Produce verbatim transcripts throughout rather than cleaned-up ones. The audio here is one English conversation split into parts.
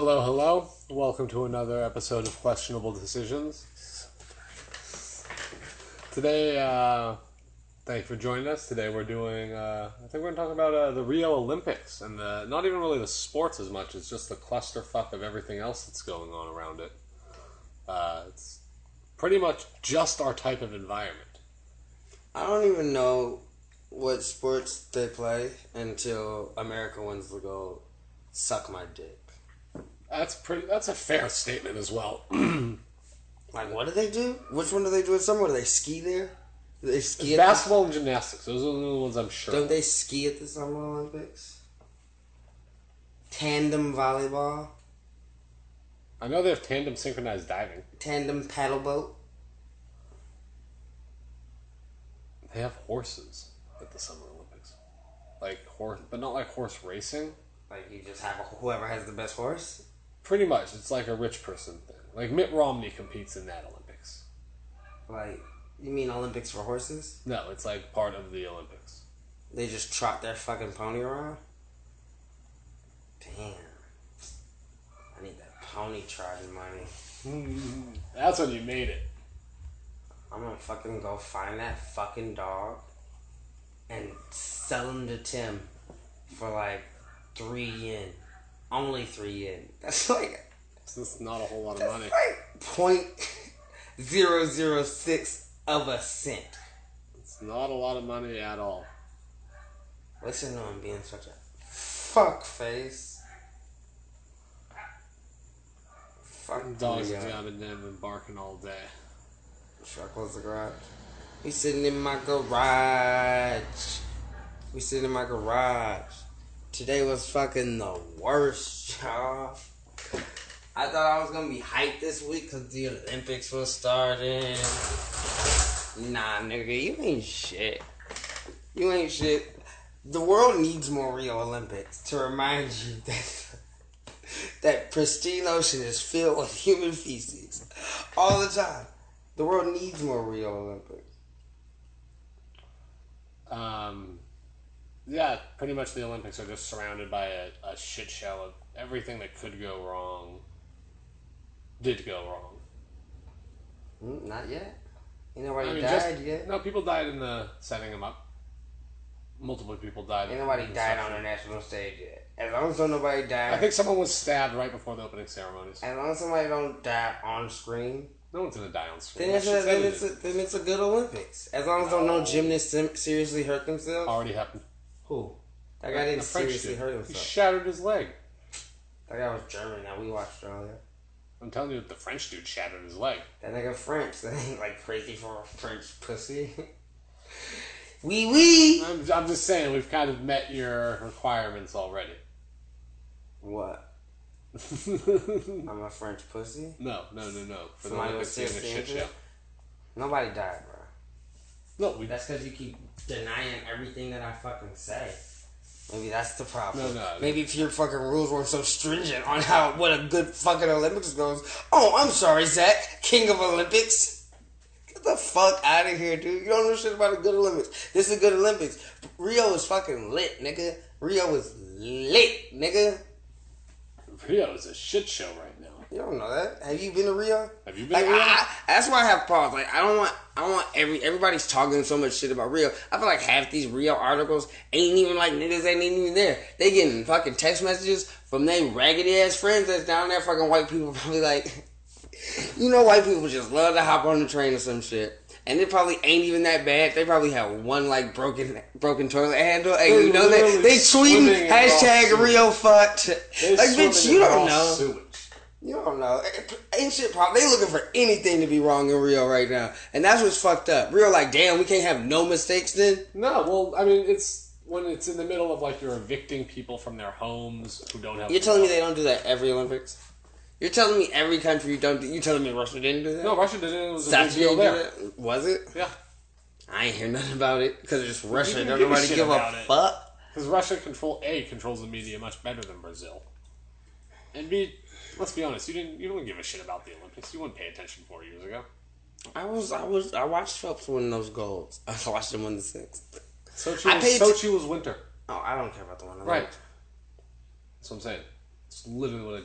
hello, hello. Welcome to another episode of Questionable Decisions. Today, uh, thank you for joining us. Today we're doing, uh, I think we're going to talk about uh, the Rio Olympics, and the, not even really the sports as much, it's just the clusterfuck of everything else that's going on around it. Uh, it's pretty much just our type of environment. I don't even know what sports they play until America wins the gold. Suck my dick. That's pretty. That's a fair statement as well. Like, what do they do? Which one do they do in summer? Do they ski there? Do they ski It's at basketball the, and gymnastics. Those are the only ones I'm sure. Don't they ski at the Summer Olympics? Tandem volleyball? I know they have tandem synchronized diving. Tandem paddle boat? They have horses at the Summer Olympics. Like horse, but not like horse racing. Like, you just have a, whoever has the best horse? Pretty much. It's like a rich person thing. Like Mitt Romney competes in that Olympics. Like, you mean Olympics for horses? No, it's like part of the Olympics. They just trot their fucking pony around? Damn. I need that pony trotting money. That's when you made it. I'm gonna fucking go find that fucking dog and sell him to Tim for like three yen. Only three yen. That's like... It's just not a whole lot of that's money. like point zero zero six of a cent. It's not a lot of money at all. Listen to him being such a fuck face. Fuck Dogs me, have uh, got been been barking all day. Should I close the garage? We sitting in my garage. We sitting in my garage. Today was fucking the worst, y'all. I thought I was gonna be hyped this week because the Olympics was starting. Nah, nigga, you ain't shit. You ain't shit. The world needs more Rio Olympics to remind you that that pristine ocean is filled with human feces all the time. The world needs more Rio Olympics. Um, yeah, pretty much the Olympics are just surrounded by a, a shit show of everything that could go wrong, did go wrong. Mm, not yet. Ain't nobody I mean, died just, yet. No, people died in the setting them up. Multiple people died. Ain't nobody died on the national stage yet. As long as don't nobody die. I think someone was stabbed right before the opening ceremonies. As long as somebody don't die on screen. No one's gonna die on screen. Then it's, a, then, it's a, then it's a good Olympics. As long as don't no gymnasts sim- seriously hurt themselves. Already happened. Who? That guy didn't seriously dude. hurt He himself. shattered his leg. That guy was German. Now we watched earlier. I'm telling you, the French dude shattered his leg. That nigga French. That ain't like crazy for a French pussy. Wee wee. I'm, I'm just saying, we've kind of met your requirements already. What? I'm a French pussy? No, no, no, no. For the Somebody Olympics was being a serious shit show. Nobody died, bro. No, we. That's because you keep denying everything that I fucking say. Maybe that's the problem. No, no. Maybe if your fucking rules weren't so stringent on how what a good fucking Olympics goes. Oh, I'm sorry, Zach, King of Olympics. Get the fuck out of here, dude. You don't know shit about a good Olympics. This is a good Olympics. Rio is fucking lit, nigga. Rio is lit, nigga. Rio is a shit show right now. You don't know that. Have you been to Rio? Have you been like, to Rio? I, I, that's why I have pause. Like, I don't want, I don't want every, everybody's talking so much shit about Rio. I feel like half these Rio articles ain't even like niggas ain't even there. They getting fucking text messages from they raggedy ass friends that's down there. Fucking white people probably like, you know, white people just love to hop on the train or some shit. And it probably ain't even that bad. They probably have one like broken broken toilet handle. And you know they they tweeting hashtag Rio fucked. Like bitch, you don't know. Sewage. You don't know. Ain't shit problem. They looking for anything to be wrong in Rio right now. And that's what's fucked up. Rio like, damn, we can't have no mistakes then? No, well, I mean, it's when it's in the middle of like you're evicting people from their homes who don't have... You're telling me they don't do that every Olympics? You're telling me every country you don't do... You're telling me Russia didn't do that? No, Russia didn't. It was a South big deal there. Was it? Yeah. I ain't hear nothing about it because it's just Russia. Don't give nobody a give a fuck. Because Russia control A controls the media much better than Brazil, and B, let's be honest, you didn't you don't give a shit about the Olympics. You wouldn't pay attention four years ago. I was I was I watched Phelps win those golds. I watched him win the sixth. Sochi was, paid Sochi was winter. Oh, I don't care about the one. Right. That's what I'm saying. It's literally what I just said.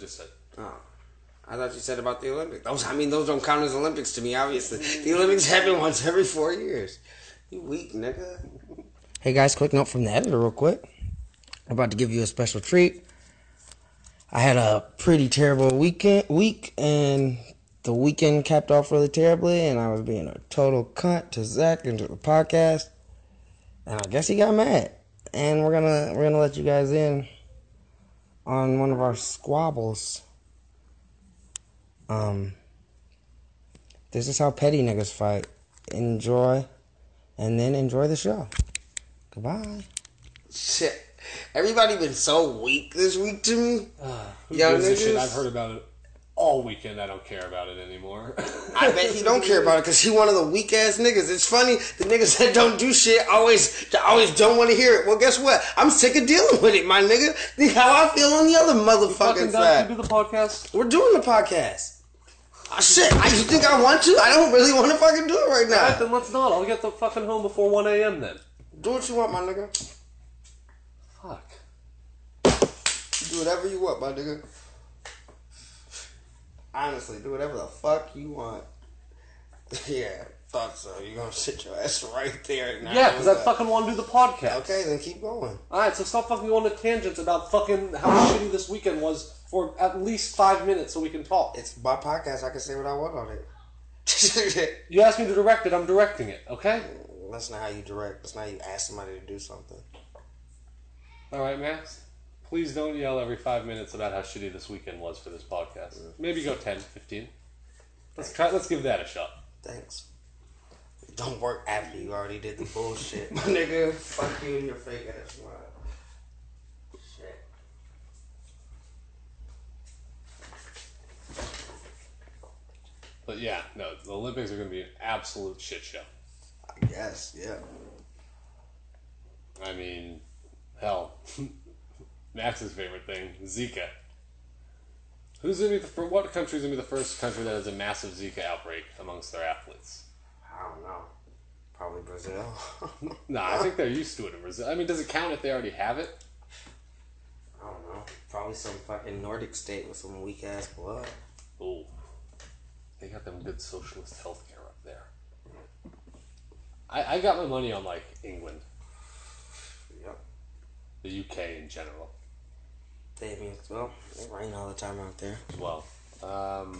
Oh. I thought you said about the Olympics. Those, I mean, those don't count as Olympics to me, obviously. The Olympics happen once every four years. You weak, nigga. Hey, guys, quick note from the editor real quick. I'm about to give you a special treat. I had a pretty terrible weekend week, and the weekend capped off really terribly, and I was being a total cunt to Zach and to the podcast. And I guess he got mad. And we're gonna we're gonna let you guys in on one of our squabbles. Um, this is how petty niggas fight. Enjoy, and then enjoy the show. Goodbye. Shit. Everybody been so weak this week to me. Uh, who gives a shit? I've heard about it all weekend. I don't care about it anymore. I bet he don't care about it because he one of the weak ass niggas. It's funny, the niggas that don't do shit always always don't want to hear it. Well, guess what? I'm sick of dealing with it, my nigga. Think how I feel on the other motherfucking side. You do the podcast? We're doing the podcast. Oh, shit, I just think I want to. I don't really want to fucking do it right now. Alright, then let's not. I'll get the fucking home before one a.m. then. Do what you want, my nigga. Fuck. Do whatever you want, my nigga. Honestly, do whatever the fuck you want. Yeah, thought so. You're gonna sit your ass right there. Now yeah, because I fucking want to do the podcast. Okay, then keep going. Alright, so stop fucking going to tangents about fucking how shitty this weekend was for at least five minutes so we can talk. It's my podcast. I can say what I want on it. You asked me to direct it, I'm directing it, okay? That's not how you direct. That's not how you ask somebody to do something. Alright, Max. Please don't yell every five minutes about how shitty this weekend was for this podcast. Maybe go ten, fifteen. Let's try, let's give that a shot. Thanks. Don't work after you already did the bullshit. My nigga, fuck you and your fake ass smile. Shit. But yeah, no, the Olympics are going to be an absolute shit show. I guess, yeah. I mean, hell, Max's favorite thing, Zika. Who's gonna be the for what country's gonna be the first country that has a massive Zika outbreak amongst their athletes? I don't know. Probably Brazil. Nah, I think they're used to it in Brazil. I mean, does it count if they already have it? I don't know. Probably some fucking Nordic state with some weak ass blood. Oh, they got them good socialist healthcare up there. I I got my money on like England. Yep. The U K in general. They mean well, it rain all the time out there. Well, um,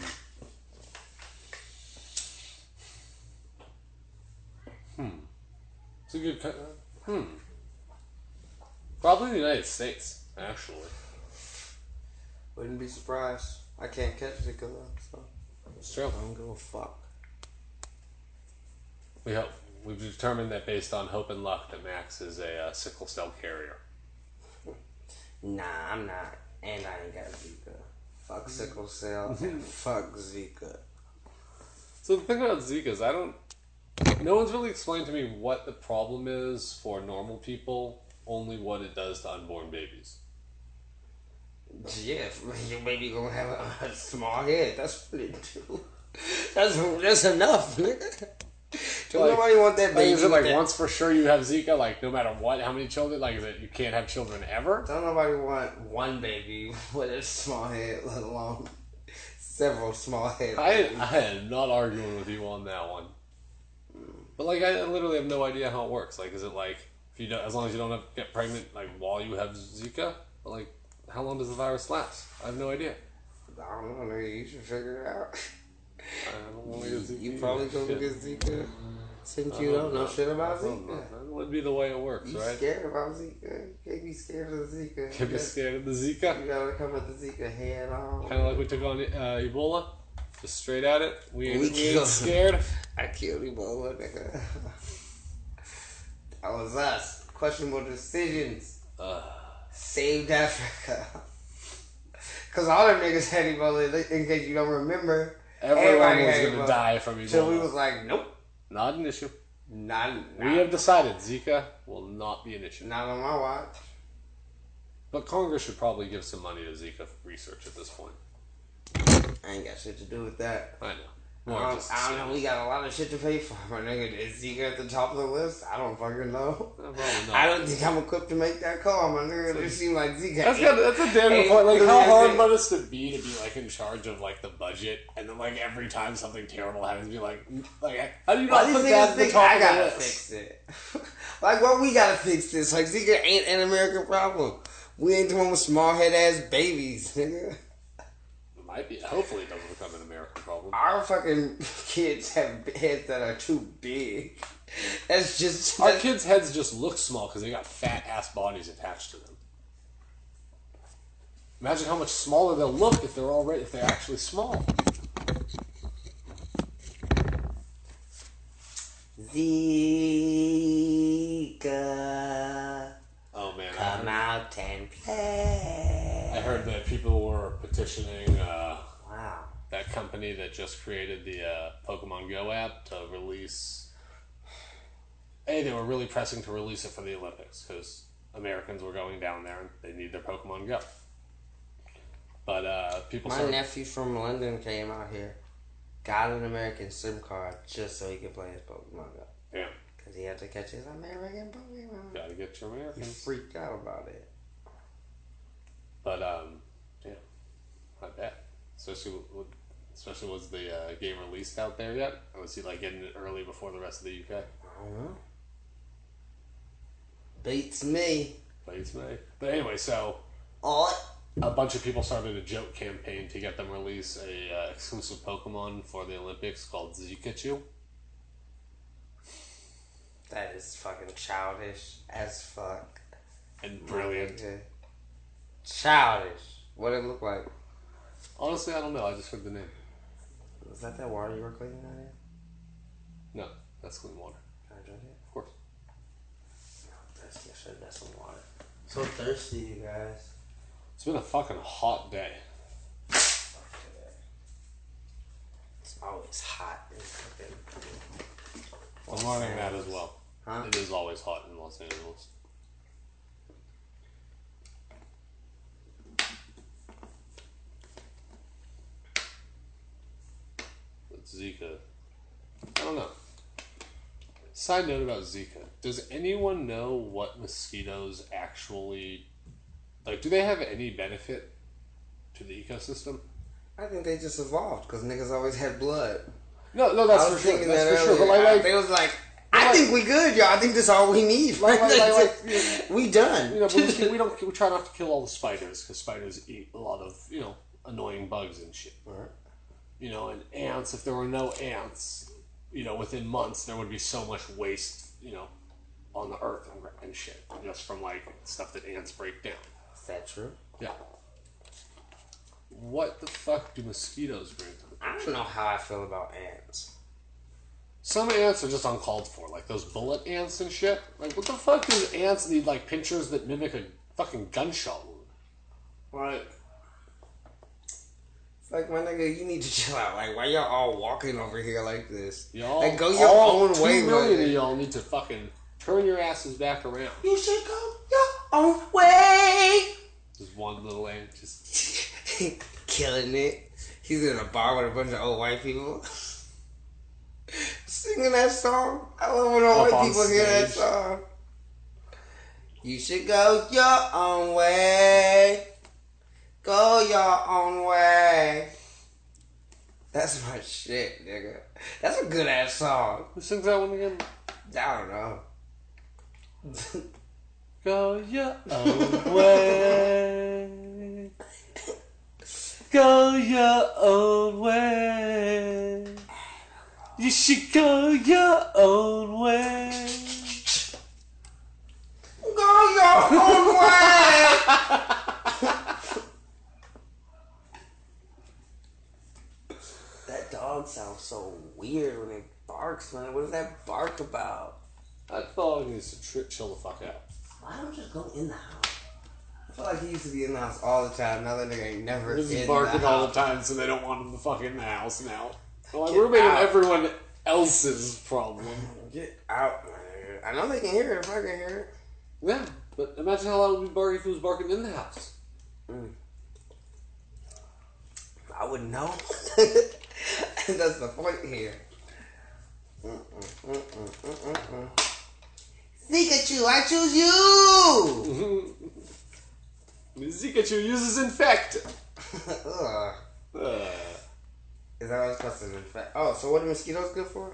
hmm, it's a good. Co- hmm, probably the United States actually. Wouldn't be surprised. I can't catch Zika though, so it's true. I don't give a fuck. We hope we've determined that based on hope and luck that Max is a uh, sickle cell carrier. Nah, I'm not. And I ain't got Zika. Fuck sickle cell and fuck Zika. So the thing about Zika is I don't... No one's really explained to me what the problem is for normal people, only what it does to unborn babies. Yeah, your baby gonna have a, a small head. That's what it do. That's, that's enough, nigga. Don't like, nobody want that baby. Like, is it like that? Once for sure you have Zika, like no matter what, how many children, like is it you can't have children ever? Don't nobody want one baby with a small head, let alone several small heads. I, I am not arguing with you on that one. But like I literally have no idea how it works. Like is it like if you don't, as long as you don't have, get pregnant like while you have Zika? But like how long does the virus last? I have no idea. I don't know, nigga. You should figure it out. I don't want to get Zika. You probably gonna get Zika since you don't know shit about Zika. That would be the way it works, you right? Scared about Zika? You can't be scared of the Zika. Can't be scared of the Zika. You gotta come at the Zika head on. Kind of like we took on uh, Ebola, just straight at it. We ain't, we we ain't scared. I killed Ebola, nigga. That was us. Questionable decisions. Uh. Saved Africa. Cause all them niggas had Ebola. In case you don't remember. Everyone was going to die from Ebola. So we was like, nope. Not an issue. Not, not. We have decided Zika will not be an issue. Not on my watch. But Congress should probably give some money to Zika research at this point. I ain't got shit to do with that. I know. More I, don't, just I don't know. We got a lot of shit to pay for, my nigga. Is Zika at the top of the list? I don't fucking know. Uh, probably not. I don't think I'm equipped to make that call, my nigga. It seems like Zika. That's, got, that's a damn good point. Like, how hard must it be to be like in charge of like the budget, and then like every time something terrible happens, be like, like how do you not Why put these that niggas at the think top I of gotta the list? fix it? Like, what we gotta fix this? Like, Zika ain't an American problem. We ain't the one with small head ass babies, nigga. It might be. Hopefully, it doesn't become an American problem. Our fucking kids have heads that are too big. That's just Our that's, kids' heads just look small because they got fat ass bodies attached to them. Imagine how much smaller they'll look if they're already if they're actually small. Zika. Oh man, I Come heard, out and play. I heard that people were petitioning uh, Wow. that company that just created the uh, Pokemon Go app to release. A, they were really pressing to release it for the Olympics because Americans were going down there and they need their Pokemon Go. But uh, people. My started, nephew from London came out here, got an American SIM card just so he could play his Pokemon Go. Yeah. Because he had to catch his American Pokemon. Gotta get your He Americans. freaked out about it. But um, yeah, I bet. Especially, with, especially was the uh, game released out there yet? Or was he like getting it early before the rest of the U K? I don't know. Beats me. Plays me. But anyway, so Oh. a bunch of people started a joke campaign to get them release a uh, exclusive Pokemon for the Olympics called Zikachu. That is fucking childish as fuck. And brilliant. Childish. What it look like? Honestly, I don't know. I just heard the name. Was that that water you were cleaning out here? No, that's clean water. Can I drink it? Of course. I'm thirsty. I should have got some water. So thirsty, you guys. It's been a fucking hot day. It's always hot in fucking. I'm learning that as well. Huh? It is always hot in Los Angeles. But Zika. I don't know. Side note about Zika. Does anyone know what mosquitoes actually... Like, do they have any benefit to the ecosystem? I think they just evolved because niggas always had blood. No, no, that's I for was sure. thinking That's that for sure. earlier. But like, like, they was like, I like- think we good, y'all. I think this all we need. Like- like- like- like, we done. you know, but we, we don't. We try not to kill all the spiders because spiders eat a lot of you know annoying bugs and shit. Right. You know, and ants. If there were no ants, you know, within months there would be so much waste, you know, on the earth and, and shit, just from like stuff that ants break down. Is that true? Yeah. What the fuck do mosquitoes bring to the I don't know how I feel about ants. Some ants are just uncalled for, like those bullet ants and shit. Like, what the fuck do ants need, like, pinchers that mimic a fucking gunshot wound? Right. It's like, my nigga, you need to chill out. Like, why y'all all walking over here like this? Y'all, Like, go your all own two way, million man. of y'all need to fucking turn your asses back around. You should go your own way. Just one little ant, just... Killing it. He's in a bar with a bunch of old white people. Singing that song. I love when old Up white on people hear that stage. song. You should go your own way. Go your own way. That's my shit, nigga. That's a good ass song. Who sings that one again? I don't know. Go your own way. Go your own way. You should go your own way. Go your own way. That dog sounds so weird when it barks, man. What does that bark about? That dog needs to tri- chill the fuck out. Why don't you just go in the house? I feel like he used to be in the house all the time. Now that nigga ain't never He's in barking the all the house. time, so they don't want him to fuck in the house now. Well, like, Get we're making out. everyone else's problem. Get out, man. I know they can hear it if I can hear it. Yeah, but imagine how loud it would be barking if he was barking in the house. Mm. I wouldn't know. That's the point here. Mm-mm, mm-mm, mm-mm, mm. Pikachu, I choose you! Pikachu uses infect. Ugh. Uh, Is that what it's supposed to infect? Oh, so what are mosquitoes good for?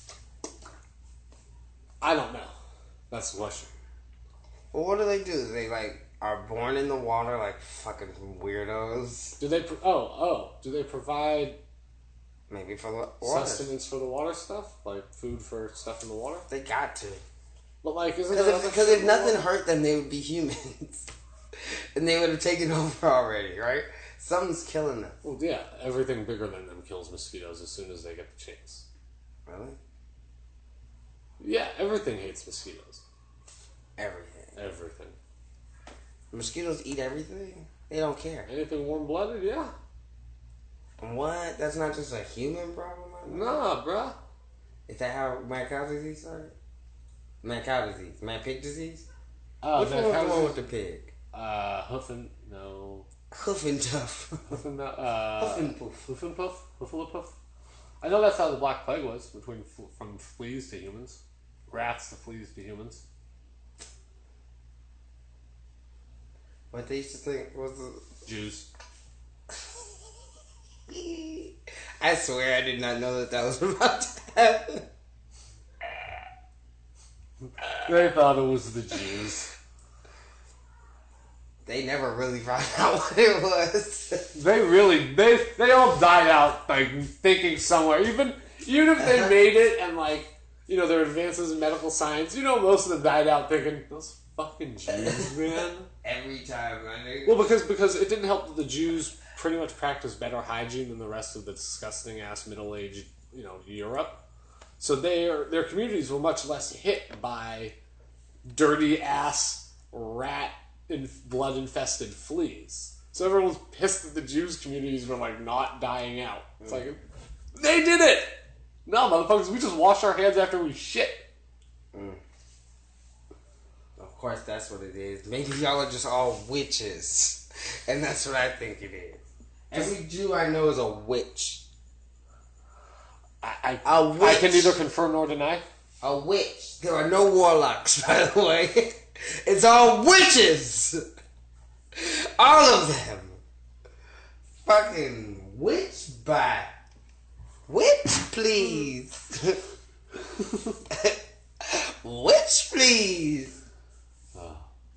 I don't know. That's the question. Well, what do they do? They, like, are born in the water like fucking weirdos? Do they? Pro- oh, oh. Do they provide Maybe for the water. sustenance for the water stuff, like food for stuff in the water? They got to. But like, isn't Because there if, other because shit if in the nothing water? hurt them, they would be humans. And they would have taken over already, right? Something's killing them. Well, yeah, everything bigger than them kills mosquitoes as soon as they get the chance. Really? Yeah, everything hates mosquitoes. Everything. Everything. Mosquitoes eat everything? They don't care. Anything warm-blooded, yeah. What? That's not just a human problem? I know? Nah, bruh. Is that how mad cow disease started? Mad cow disease? Mad pig disease? Oh, Which that one was the cows- one with the pig? Uh, Huffin, no. Hoof and Tough. Huffin, no, uh... Hoof and Poof. Hoof and Puff? Hufflepuff? I know that's how the Black Plague was, between from fleas to humans. Rats to fleas to humans. What they used to think was the... Jews. I swear I did not know that that was about to happen. They thought it was the Jews. They never really found out what it was. They really, they they all died out, like, thinking somewhere. Even, even if they made it and, like, you know, their advances in medical science, you know, most of them died out thinking, those fucking Jews, man. Every time, I knew. Well, because because it didn't help that the Jews pretty much practiced better hygiene than the rest of the disgusting ass middle aged, you know, Europe. So their their communities were much less hit by dirty ass rat and blood infested fleas. So everyone's pissed that the Jews communities were like not dying out. It's like they did it. No, motherfuckers, we just wash our hands after we shit. Mm. Of course, that's what it is. Maybe y'all are just all witches, and that's what I think it is. Every Jew I know is a witch. I, I, A I witch. can neither confirm nor deny. A witch. There are no warlocks, by the way. It's all witches. All of them. Fucking witch by witch, please. Witch, please. Uh,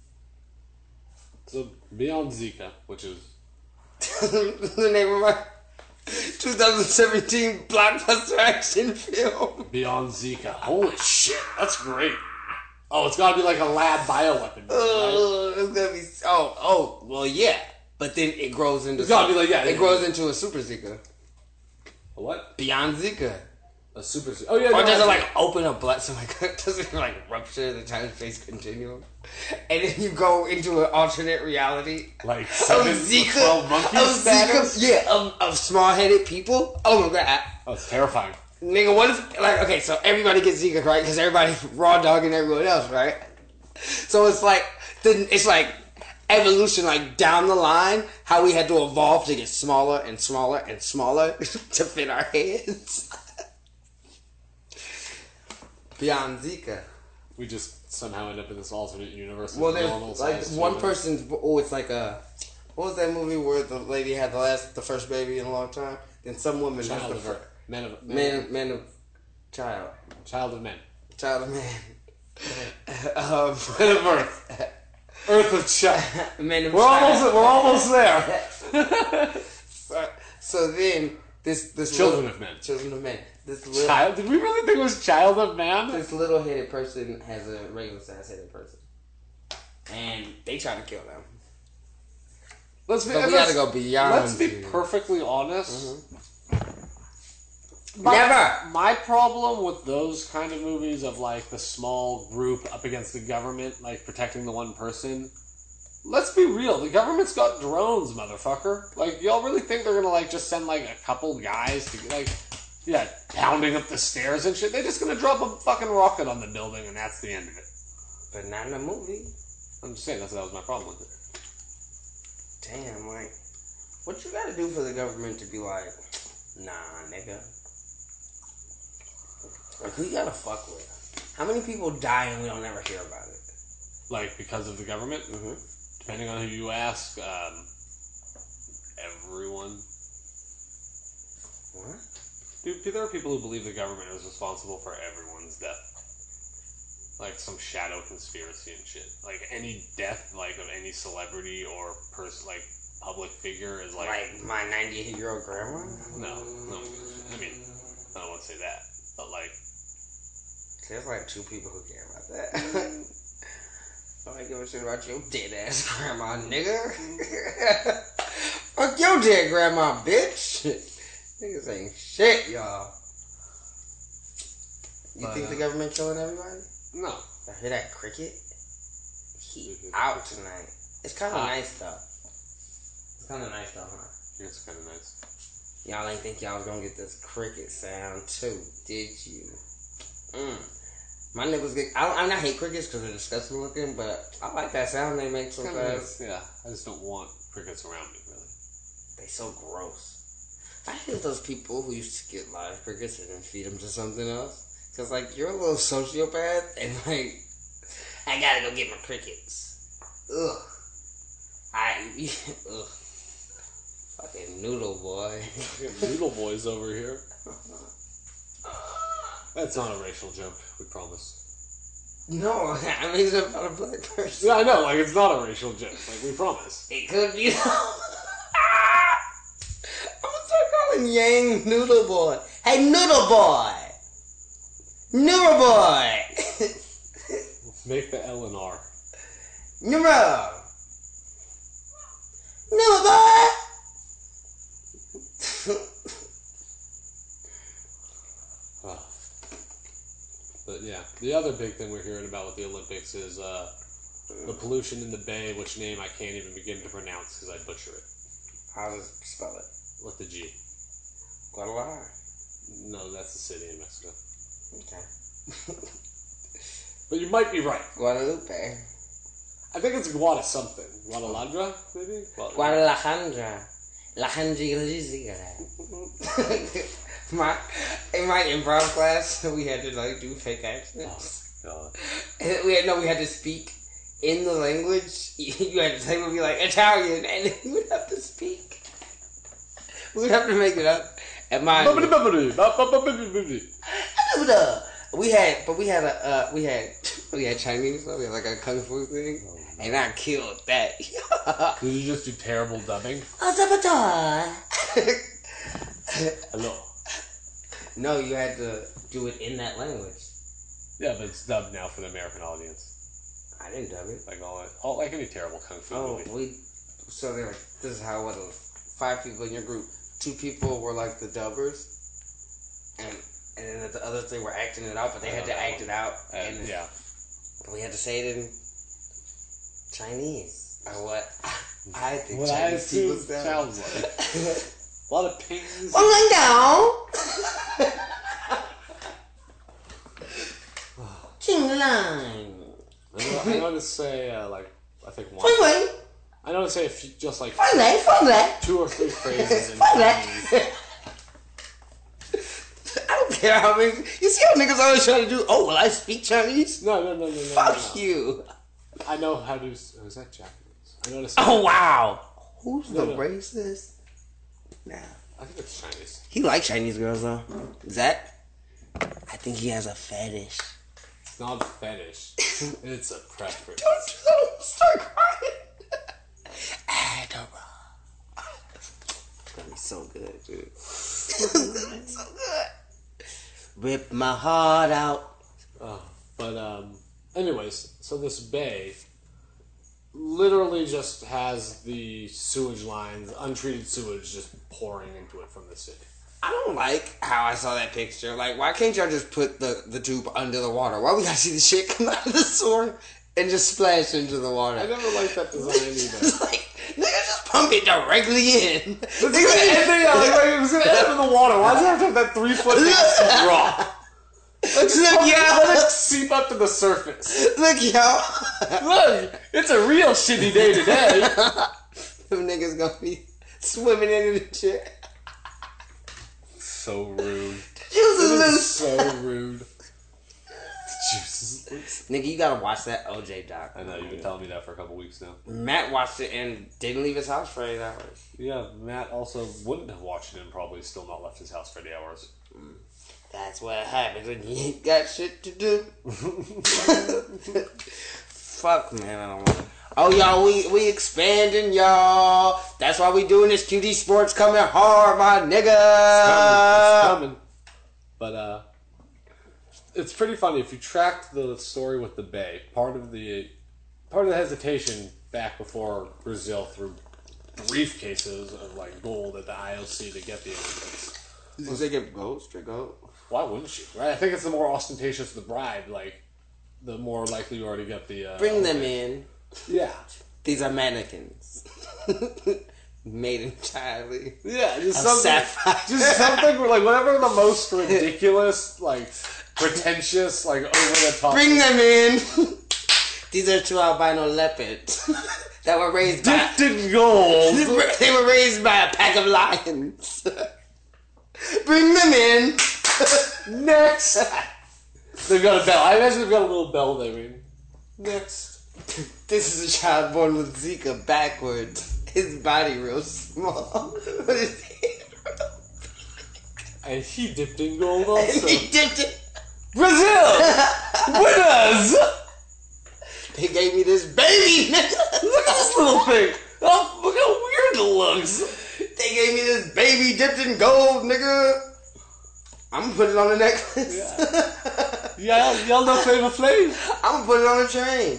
so beyond Zika, which is The name of my twenty seventeen blockbuster action film. Beyond Zika. Holy shit, that's great. Oh, it's gotta be like a lab bioweapon. Right? Oh, it's gonna be. Oh, oh, well, yeah. But then it grows into. It's gotta be like, yeah. It grows into a super Zika. A what? Beyond Zika. A super Zika. Oh, yeah. Or no, does it I- like open a blood? So like, does it like rupture the time space continuum? And then you go into an alternate reality. Like Of seven Zika. twelve monkeys Of status? Zika. Yeah, of, of small headed people. Oh my god. Oh, it's terrifying. Nigga, what if, like, okay, so everybody gets Zika, right? Because everybody raw dogging everyone else, right? So it's like, then it's like evolution, like down the line, how we had to evolve to get smaller and smaller and smaller to fit our heads. Beyond Zika. We just somehow end up in this alternate universe. Well, of there's normal like sized one humans. person's, oh, it's like a, what was that movie where the lady had the last, the first baby in a long time? Then some woman has Child the of first. Earth. Man of man, Man, man of child. Child of men. Child of man. um, Man of Earth. Earth of child. man of We're child. almost we're almost there. so, so then this this Children little, of men. children of men. This little Child? Did we really think it was child of man? this little headed person has a regular size headed person, and they try to kill them. Let's be. But we let's- gotta go beyond. Let's be you. perfectly honest. Mhm. My, Never. My problem with those kind of movies of like the small group up against the government, like protecting the one person. Let's be real. The government's got drones, motherfucker. Like, y'all really think they're gonna like just send like a couple guys to like, yeah, pounding up the stairs and shit? They're just gonna drop a fucking rocket on the building and that's the end of it. But not in a movie. I'm just saying that's that was my problem with it. Damn, like, what you gotta do for the government to be like, nah, nigga. Like, who you gotta fuck with? How many people die and we don't ever hear about it? Like, because of the government? Mm-hmm. Depending on who you ask, um, everyone. What? Dude, there are people who believe the government is responsible for everyone's death. Like some shadow conspiracy and shit. Like any death, like of any celebrity or person, like public figure, is like Like my ninety-eight-year-old grandma? no, no. I mean, I don't want to say that, but like there's like two people who care about that. I don't give a shit about your dead ass grandma, nigga. Fuck your dead grandma, bitch. Niggas ain't shit, y'all. You But, think uh, the government killing everybody? no. I hear that cricket. He Mhm. out tonight. It's kind of Ah. nice though. It's kind of nice though, huh? It's kind of nice. Y'all ain't think y'all was gonna get this cricket sound too, did you? Mm. My niggas get. I, I mean, I hate crickets because they're disgusting looking, but I like that sound they make Kinda sometimes. nice, yeah, I just don't want crickets around me, really. They so gross. I hate those people who used to get live crickets and then feed them to something else. Cause like you're a little sociopath and like I gotta go get my crickets. Ugh. I ugh. Fucking noodle boy. Noodle boys over here. That's not a racial joke, we promise. No, I mean it's about a black person. Yeah, I know, like it's not a racial joke, like we promise. It could be. I'm gonna start calling Yang Noodle Boy. Hey, Noodle Boy! Noodle Boy! Make the L and R. Noodle! Noodle Boy! Oh. But yeah, the other big thing we're hearing about with the Olympics is uh, the pollution in the bay, which name I can't even begin to pronounce because I butcher it. How does it spell it? With the G. Guadalajara. No, that's a city in Mexico. Okay. But you might be right. Guadalupe. I think it's Guada something. Guadalajara, maybe? Guada- Guadalajara. La Handra. My in my improv class, we had to like do fake accents. Oh, God. And we had no, we had to speak in the language. You had to say would be like Italian, and we would have to speak. We would have to make it up. And my we had, but we had a uh, we had we had Chinese. So we had like a kung fu thing, oh, no. And I killed that. Did you just do terrible dubbing? Hello. No, you had to do it in that language. Yeah, but it's dubbed now for the American audience. I didn't dub it. Like all, all like any terrible kung fu oh, movie. we. So they're like, this is how it was. Five people in your group. Two people were like the dubbers, and and then the other three were acting it out, but they had to act it out. And, and yeah, we had to say it in Chinese. Or what I think what Chinese I people sounds like. A lot of pings. Falling down. Jinglang. I know, I know to say uh, like I think one. Feng Wei. I know to say a few, just like Feng Lei. Feng Lei. two or three phrases in Feng Lei. Chinese. I don't care how many. You see how niggas always try to do? Oh, well, I speak Chinese. No, no, no, no, no. Fuck no, no. you. I know how to. Is that Japanese? I know to say. Oh wow. Who's No, the no. racist? Nah. I think it's Chinese. He likes Chinese girls though. Zach? I think he has a fetish. It's not a fetish. It's a preference. Don't, don't start crying. Adora. It's gonna be so good, dude. It's gonna be so good. Rip my heart out. Oh, but um, anyways, so this bay literally just has the sewage lines, untreated sewage, just pouring into it from the city. I don't like how I saw that picture. Like, why can't y'all just put the, the tube under the water? Why we gotta see the shit come out of the sewer and just splash into the water? I never liked that design either. It's like, nigga, just pump it directly in. It's gonna, and then, yeah, like, like, it was gonna end in the water. Why does it have to have that three foot nasty drop? Let's Look, pump it, y'all. let it seep up to the surface. Look, y'all. Look, it's a real shitty day today. Them niggas gonna be swimming in the shit. So rude. You was a It is loose. so rude. Nigga, you gotta watch that O J doc. I know, you've been telling me that for a couple weeks now. Matt watched it and didn't leave his house for eight hours. Yeah, Matt also wouldn't have watched it and probably still not left his house for eight hours. Mm. That's what happens when you ain't got shit to do. Fuck, man, I don't want. Oh, y'all, we we expanding, y'all. That's why we doing this. Q D Sports coming hard, my nigga. It's coming. It's coming. But uh, it's pretty funny if you tracked the story with the Bay. Part of the part of the hesitation back before Brazil threw briefcases of like gold at the I O C to get the Olympics. Did they get gold? Straight gold? Why wouldn't you? Right? I think it's the more ostentatious the bribe, like the more likely you already get the. Uh, Bring Olympics. them in. Yeah. These are mannequins. Made in China. Yeah, just Of something. sapphire. Just something where, like, whatever the most ridiculous, like, pretentious, like, over the top. Bring them in. These are two albino leopards that were raised by. Dipped in gold. They were raised by a pack of lions. Bring them in. Next. They've got a bell. I imagine they've got a little bell they ring. Next. This is a child born with Zika backwards. His body real small. But his head And he dipped in gold real- also. He dipped it. Brazil! Winners! They gave me this baby. Look at this little thing. Oh, look how weird it looks. They gave me this baby dipped in gold, nigga. I'm gonna put it on the necklace. Yeah, y'all know Flavor Flav. I'm gonna put it on the chain.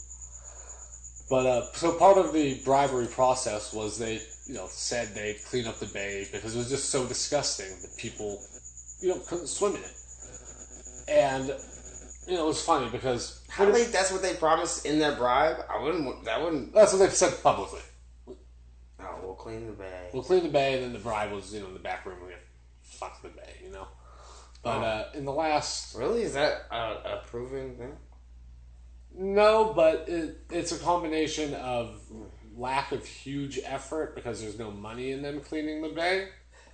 But uh, so part of the bribery process was they, you know, said they'd clean up the bay because it was just so disgusting that people, you know, couldn't swim in it. And you know, it was funny because How do they? That's what they promised in their bribe. I wouldn't. That wouldn't. that's what they've said publicly. Oh, we'll clean the bay. We'll clean the bay, and then the bribe was, you know, in the back room. We fuck the bay, you know. But Oh. uh, in the last, Really? Is that a, a proven thing? no, but it, it's a combination of lack of huge effort because there's no money in them cleaning the bay,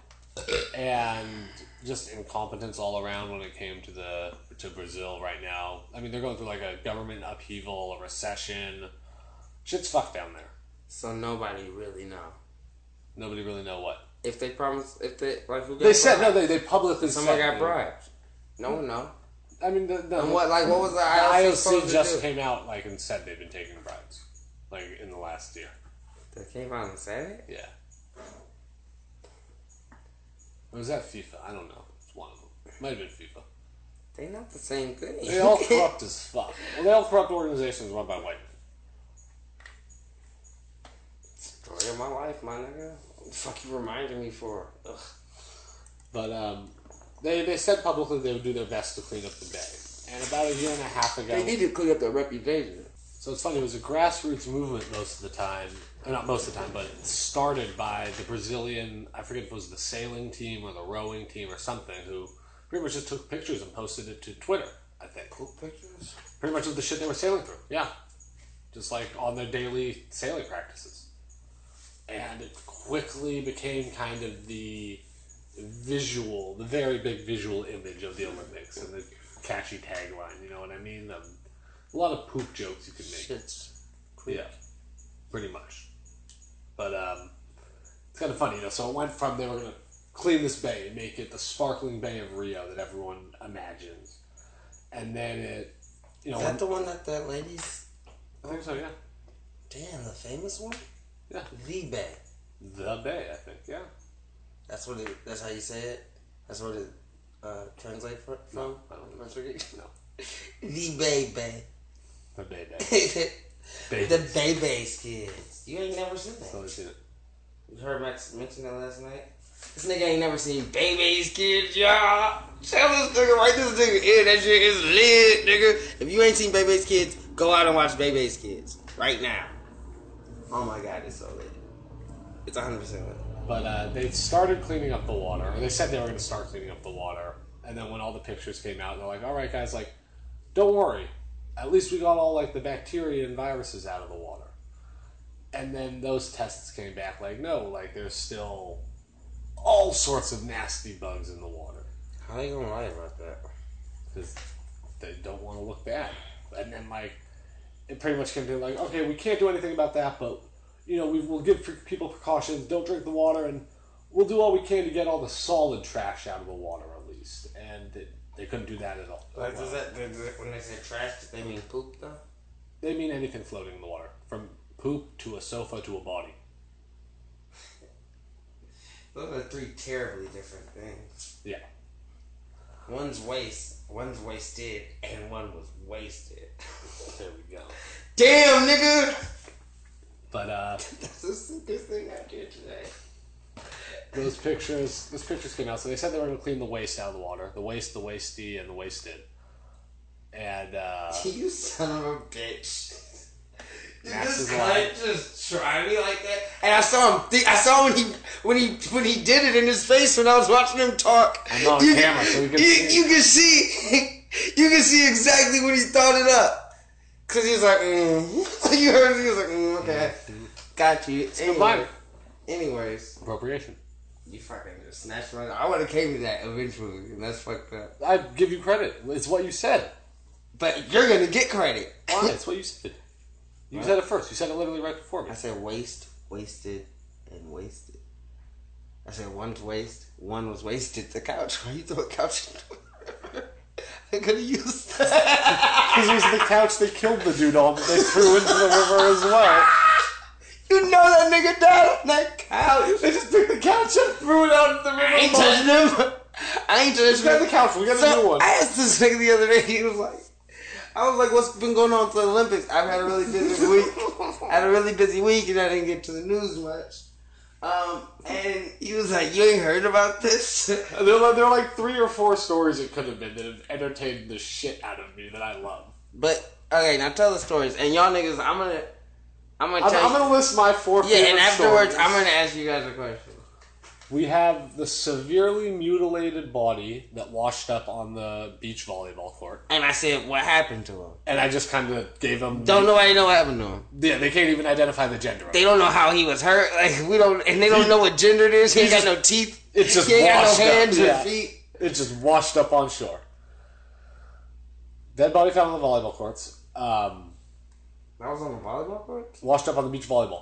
and just incompetence all around when it came to the to Brazil right now. I mean, they're going through like a government upheaval, a recession. Shit's fucked down there. So nobody really know. Nobody really know what. If they promise, if they like, who got They said, no, bribed? they, they publicly Somebody said. got bribed. No one know. I mean, the, the, And what, like, what was the the I O C I O C supposed to just do? came out like and said they've been taking bribes, like in the last year. They came out and said it? Yeah. Or was that FIFA? I don't know. It's one of them. Might have been FIFA. They not the same thing. They all corrupt as fuck. Well, they all corrupt organizations run by white men. Story of my life, my nigga. What the fuck you reminding me for? Ugh. But um, they they said publicly they would do their best to clean up the bay. And about a year and a half ago, They need to clean up their reputation. so it's funny. It was a grassroots movement most of the time. Or not most of the time, but started by the Brazilian. I forget if it was the sailing team or the rowing team or something. Who pretty much just took pictures and posted it to Twitter. I think. Cool pictures? Pretty much of the shit they were sailing through. Yeah. Just like on their daily sailing practices. And it quickly became kind of the visual, the very big visual image of the Olympics and the catchy tagline, you know what I mean? Um, a lot of poop jokes you could make. Shit's Yeah, pretty much. But um, it's kind of funny, you know, so it went from they were going to clean this bay and make it the sparkling bay of Rio that everyone imagines. And then it, you know... Is that the one that that lady's... I think so, yeah. Damn, the famous one? Yeah. The Bay. The Bay, I think, yeah. That's what it. That's how you say it. That's what it uh, translates from. No, I don't know. No. The Bay Bay. The Bay Bay. the Bay. Bay Bay's kids. You ain't never seen I've that. only seen it. You heard Max mention that last night. This nigga ain't never seen Bay Bay's kids, y'all. Tell this nigga right this nigga in. That shit is lit, nigga. If you ain't seen Bay Bay's kids, go out and watch Bay Bay's kids right now. Oh my god, it's so lit. It's one hundred percent lit. But uh, they started cleaning up the water, or they said they were going to start cleaning up the water. And then when all the pictures came out, they're like, all right, guys, like, don't worry. At least we got all, like, the bacteria and viruses out of the water. And then those tests came back like, no, like, there's still all sorts of nasty bugs in the water. How they gonna lie about that? Because they don't want to look bad. And then, like, it pretty much came to, like, okay, we can't do anything about that, but, you know, we will give people precautions, don't drink the water, and we'll do all we can to get all the solid trash out of the water, at least. And it, they couldn't do that at all. Like, well. does that, does that, when they say trash, do they mean poop, though? They mean anything floating in the water, from poop to a sofa to a body. Those are three terribly different things. Yeah. One's waste, one's wasted, and one was wasted. There we go. Damn, nigga! But, uh... That's the sickest thing I did today. Those pictures, those pictures came out, so they said they were going to clean the waste out of the water. The waste, the wasty, and the wasted. And, uh... You son of a bitch. Did Max this is guy alive. just try me like that? And I saw him. Th- I saw when he when he when he did it in his face when I was watching him talk. I'm on you camera, so we can you, see. you can see you can see exactly when he thought it up. Cause he was like, mm. You heard him. He was like, mm, okay, got you. Anyway, anyways, Appropriation. you fucking just snatched my. I would have came to that eventually, and that's fucked up. I give you credit. It's what you said. But you're gonna get credit. Why? It's what you said. You What? said it first. You said it literally right before me. I said waste, wasted, and wasted. I said one's waste, one was wasted. The couch. Why you throw a couch into it? I could have used that. Because it was the couch they killed the dude on that they threw into the river as well. You know that nigga died on that couch. They just picked the couch up, threw it out into the river. I ain't touching him. I ain't touching We got him. the couch. We got So, a new one. I asked this nigga the other day. He was like, I was like, what's been going on with the Olympics? I've had a really busy week. I had a really busy week and I didn't get to the news much. Um, and he was like, you ain't heard about this? There were, there were like three or four stories it could have been that have entertained the shit out of me that I love. But, okay, now tell the stories. And y'all niggas, I'm gonna, I'm gonna I'm, tell I'm you. going to list my four Yeah, favorite and afterwards, stories. I'm gonna ask you guys a question. We have the severely mutilated body that washed up on the beach volleyball court. And I said, what happened to him? And I just kind of gave them... Don't nobody know what happened to him. Yeah, they can't even identify the gender of They it. don't know how he was hurt. Like, we don't, and they don't know what gender it is. He ain't got no teeth. It's just He ain't got washed no hands up. or Yeah. feet. It's just washed up on shore. Dead body found on the volleyball courts. Um, That was on the volleyball court? washed up on the beach volleyball.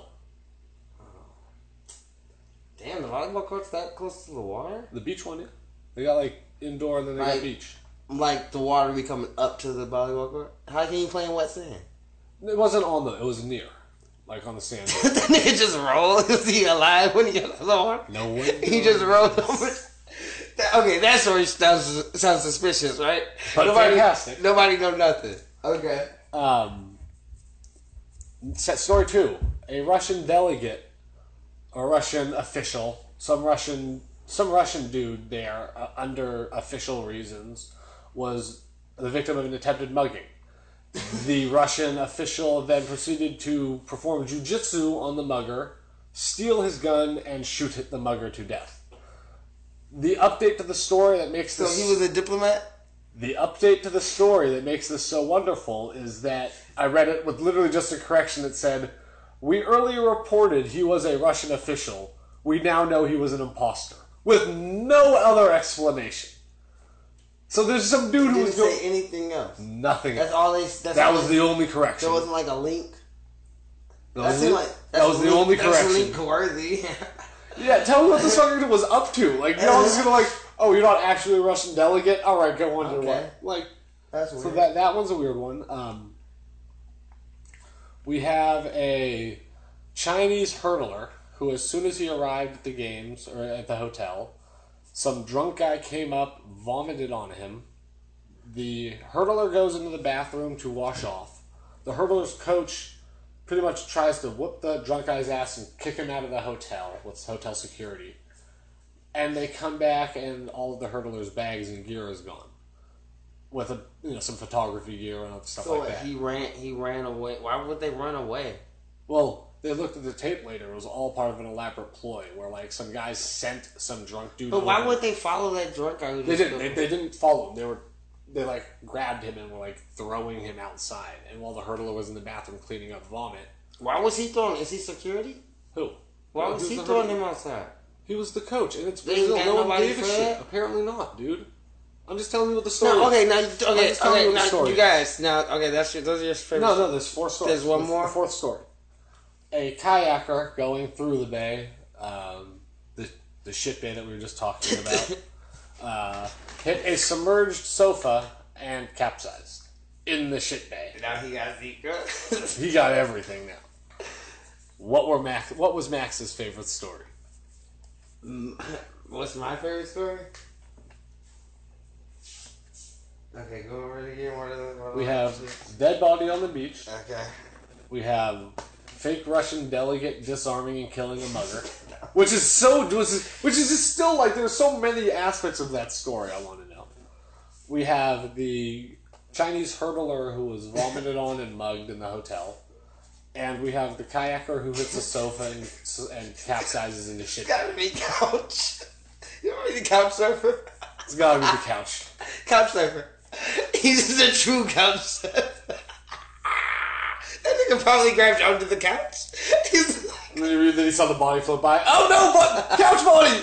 Damn, the volleyball court's that close to the water? The beach one, yeah. They got like indoor and then they Like- got beach. Like the water be coming up to the volleyball court? How can you play in wet sand? It wasn't on the, it was near. Like on the sand. the nigga just rolled. Is he alive when he got out of the water? No way. He just rolled over. That- Okay, that story sounds, sounds suspicious, right? But nobody, fantastic. nobody know nothing. Okay. Um, set story two. A Russian delegate, a Russian official, some Russian, some Russian dude there, uh, under official reasons, was the victim of an attempted mugging. The Russian official then proceeded to perform jujitsu on the mugger, steal his gun, and shoot the mugger to death. The update to the story that makes So this... he was a diplomat? The update to the story that makes this so wonderful is that I read it with literally just a correction that said, "We earlier reported he was a Russian official. We now know he was an imposter." With no other explanation. So there's some dude who Didn't was say going... anything else. Nothing. That's all they. That's That all was they, the only correction. There wasn't like a link. That That was seemed the- like that that's was a the link- only that's correction. link worthy. Yeah, tell me what this fucker was up to. Like, you're all just gonna like, oh, you're not actually a Russian delegate? Alright, go on to Okay. what? Like, That's weird. so that, that one's a weird one. Um, we have a Chinese hurdler who, as soon as he arrived at the games, or at the hotel, some drunk guy came up, vomited on him. The hurdler goes into the bathroom to wash off. The hurdler's coach pretty much tries to whoop the drunk guy's ass and kick him out of the hotel with hotel security. And they come back and all of the hurdler's bags and gear is gone. With a, you know, some photography gear and other stuff so like that. he ran. He ran away. Why would they run away? Well, they looked at the tape later. It was all part of an elaborate ploy where, like, some guys sent some drunk dude. But why over. would they follow that drunk guy? Who They just didn't. They, they didn't follow him. They were, they like grabbed him and were like throwing him outside. And while the hurdler was in the bathroom cleaning up vomit, Why was he throwing? Is he security? who? Why Who- was who's he the throwing hurdler? him outside? He was the coach, and it's They ain't Brazil. got No one nobody gave a for shit. that? Apparently not, dude. I'm just telling you what the story. No, is. okay, now you, okay, just telling okay, you what the now story you guys, now okay, that's your, those are your favorite. No, no, there's four stories. There's one This- more? The fourth story. A kayaker going through the bay, um, the the shit bay that we were just talking about, uh, hit a submerged sofa and capsized in the shit bay. Now he got Zika. He got everything now. What were Max? What was Max's favorite story? What's my favorite story? Okay, go over it again. What are the, what We are have the- dead body on the beach. Okay. We have fake Russian delegate disarming and killing a mugger, which is so which is, which is just still like there's so many aspects of that story I want to know. We have the Chinese hurdler who was vomited on and mugged in the hotel, and we have the kayaker who hits a sofa and, and capsizes into shit. Gotta be couch. You know the couch surfer? It's gotta be the couch. Couch surfer. He's the true couch surfer. That nigga probably grabbed onto the couch. He's like, And then he, then he saw the body float by. Oh no, but couch body!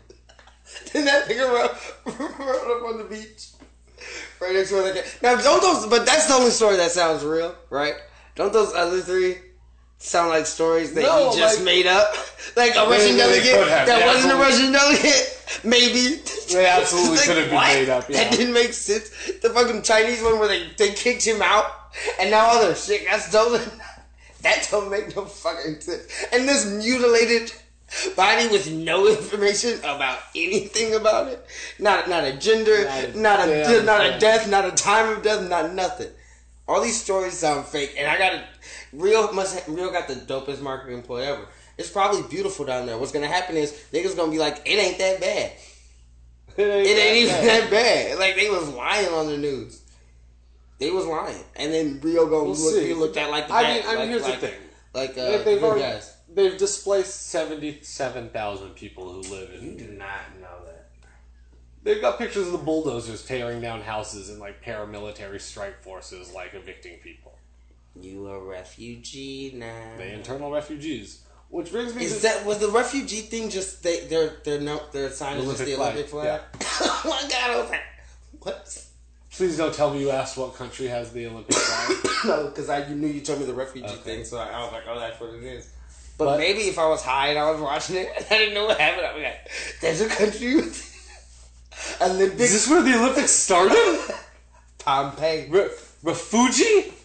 then that nigga rode, rode up on the beach. Right next to where they get. Now, don't those, but that's the only story that sounds real, right? Don't those other three sound like stories that No, he just like- made up? Like a Russian they delegate could have. that They wasn't a absolutely- Russian delegate? Maybe. They absolutely Like, could have been what? made up, yeah. That didn't make sense. The fucking Chinese one where they, they kicked him out and now other shit got stolen. That don't make no fucking sense. And this mutilated body with no information about anything about it. Not not a gender, Not a not a damn not a thing. death, not a time of death, not nothing. All these stories sound fake, and I got to real must real got the dopest marketing employee ever. It's probably beautiful down there. What's gonna happen is niggas gonna be like, it ain't that bad. It ain't, It ain't that even bad. that bad. Like they was lying on the news. They was lying, and then Rio gonna We'll look, see. be looked at like the I bad- mean, I mean, like, here's like, the thing. like uh, They- they've good already- guys. They've displaced seventy-seven thousand people who live You in. do not know that. They've got pictures of the bulldozers tearing down houses and like paramilitary strike forces like evicting people. You a refugee now. The internal refugees. Which brings me Is to that was the refugee thing? Just they their their no their sign is just Olympic the flag, Olympic flag. oh my god! I was like, what? Please don't tell me you asked what country has the Olympic flag. No, because I you knew you told me the refugee Okay. thing, so I, I was like, oh, that's what it is. But, But- maybe if I was high and I was watching it and I didn't know what happened, I'd be like, there's a country with Olympic Is this where the Olympics started? Pompeii. Re- Refugi?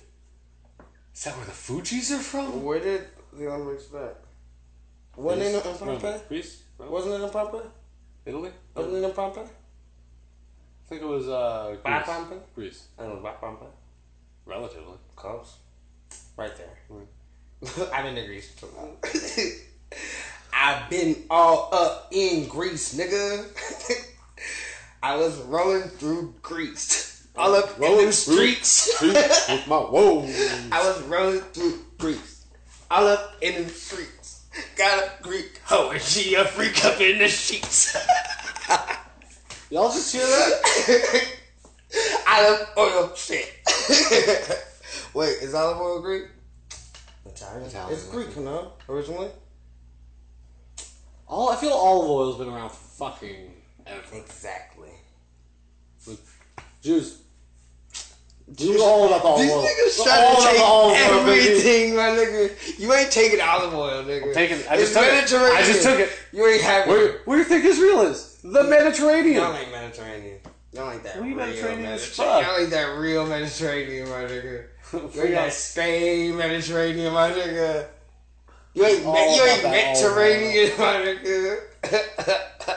Is that where the Fugees are from? Where did the Olympics start? Wasn't it in Greece? Pompeii? Greece? Rome? Wasn't it in Pompeii? Italy? I Wasn't it in Pompeii? think it was uh, By Greece. Pompeii? Greece. I don't know about Pompeii. Relatively. Close. Right there. Mm. I've been to Greece too long. I've been all up in Greece, nigga. I was rolling through Greece. All up in Rolling them through streets. Greece with my whoa. I was rolling through Greece. All up in them streets. Got a Greek hoe and she a freak up in the sheets. Y'all just hear that? I love oil shit. Wait, is olive oil Greek? Italian. Italian, It's Greek, you know, originally. All I feel olive oil's been around for fucking ever. Exactly. Jews. Jews all about the olive These oil. niggas All trying about to the take olive oil, baby. everything, my nigga. You ain't taking olive oil, nigga. Taking, I It's just took it. Mediterranean. I just took it. You ain't having Where, it. where do you think Israel is? The Mediterranean. Y'all ain't Mediterranean. Y'all ain't that We real Mediterranean Mediterranean. as fuck. Y'all ain't that real Mediterranean, my nigga. You We ain't got- that Spain Mediterranean, my nigga. You ain't, All me- you about ain't that Mediterranean, my nigga.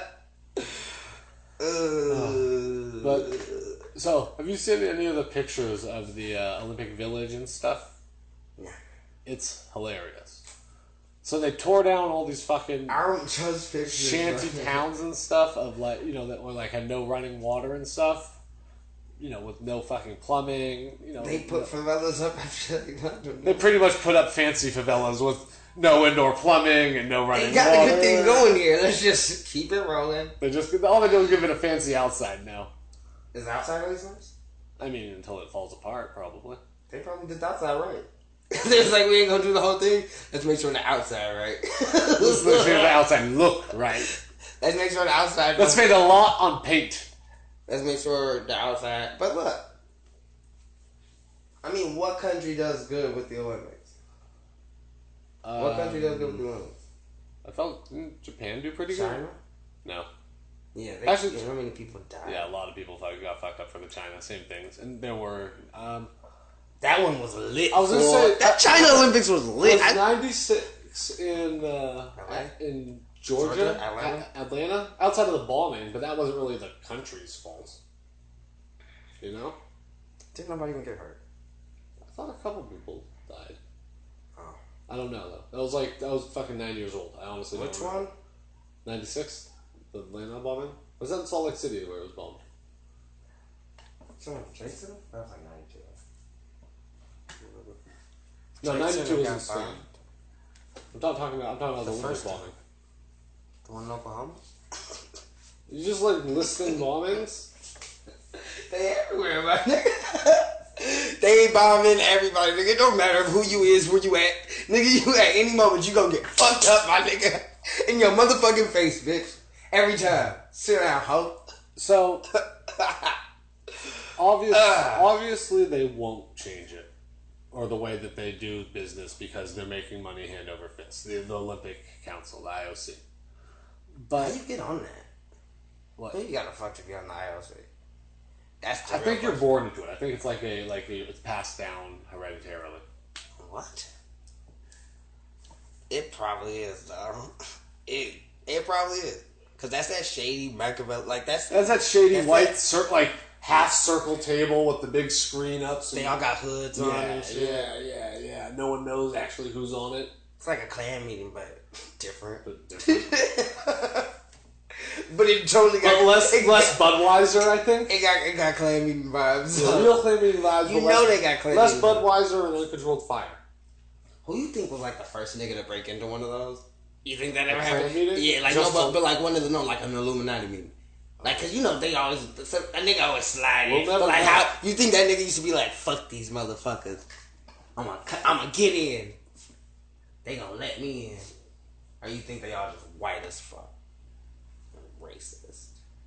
uh, But so, have you seen any of the pictures of the uh, Olympic Village and stuff? Yeah. It's hilarious. So they tore down all these fucking I don't trust pictures. shanty bro. towns and stuff of like you know that were like had no running water and stuff. You know, with no fucking plumbing. You know, They put favelas up after they got them. they pretty much put up fancy favelas with no indoor plumbing and no running They got water. a good thing going here. Let's just keep it rolling. They just all they do is give it a fancy outside now. Is outside really nice? I mean, until it falls apart, probably. They probably did the outside right. They was like, we ain't gonna do the whole thing. Let's make sure the outside right. Let's make sure the outside look right. Let's make sure the outside. Let's spend a lot on paint. Let's make sure the outside. But look, I mean, what country does good with the Olympics? Um, What country does good with the Olympics? I felt didn't Japan do pretty China? good. No. Yeah, they, Actually, you know how many people died? Yeah, a lot of people fuck- got fucked up for the China. Same things, and there were. Um, That one was lit. I was gonna boy. say that China Olympics was lit. was I- ninety-six in uh, Atlanta? in Georgia, Georgia? Atlanta? A- Atlanta, outside of the bombing, but that wasn't really the country's fault. You know, Didn't nobody even get hurt? I thought a couple people died. Oh. I don't know though. That was like that was fucking nine years old. I honestly Which don't remember. one? ninety-six, the Atlanta bombing. Was that in Salt Lake City where it was bombed? Someone Jason? That was like ninety-two. No, Jason ninety-two was got in Spain. bombed. I'm not talking about. I'm talking about The the, Olympic first time. bombing. The one in Oklahoma? You just like listing bombings. They everywhere, my nigga. They bombing everybody, nigga. It don't matter who you is, where you at. Nigga, you at any moment, you gonna get fucked up, my nigga. In your motherfucking face, bitch. Every time. Sit down, hoe. So obvious, Ah. obviously they won't change it or the way that they do business because they're making money hand over fist. The, the Olympic Council, the I O C. How But you get on that? what? Who you gotta fuck to be on the I O C? That's the I real think you're question. born into it. I think it's like a like a, it's passed down hereditarily. What? It probably is, though. It it probably is. Cause that's that shady Machiavelli. Like that's That's that shady That's white that- cir- like half circle table with the big screen up. So they you- all got hoods on yeah, and shit. yeah, yeah, yeah. No one knows actually who's on it. It's like a clan meeting, but different. But different. But it totally got But less, it, less Budweiser, I think. It got it got clan meeting vibes. The real clan meeting vibes. You but know less, they got clan less meeting vibes. Budweiser and uncontrolled fire. Who you think was like the first nigga to break into one of those? You think that ever A happened? clan meeting? Yeah, like Just no, but, to- but like one of the no, like an Illuminati meeting. Like, cause you know they always some, a nigga always slide in. We'll never But like know. how you think that nigga used to be like, fuck these motherfuckers. I'm gonna I'm gonna get in. They gonna let me in. Or you think they all just white as fuck, racist?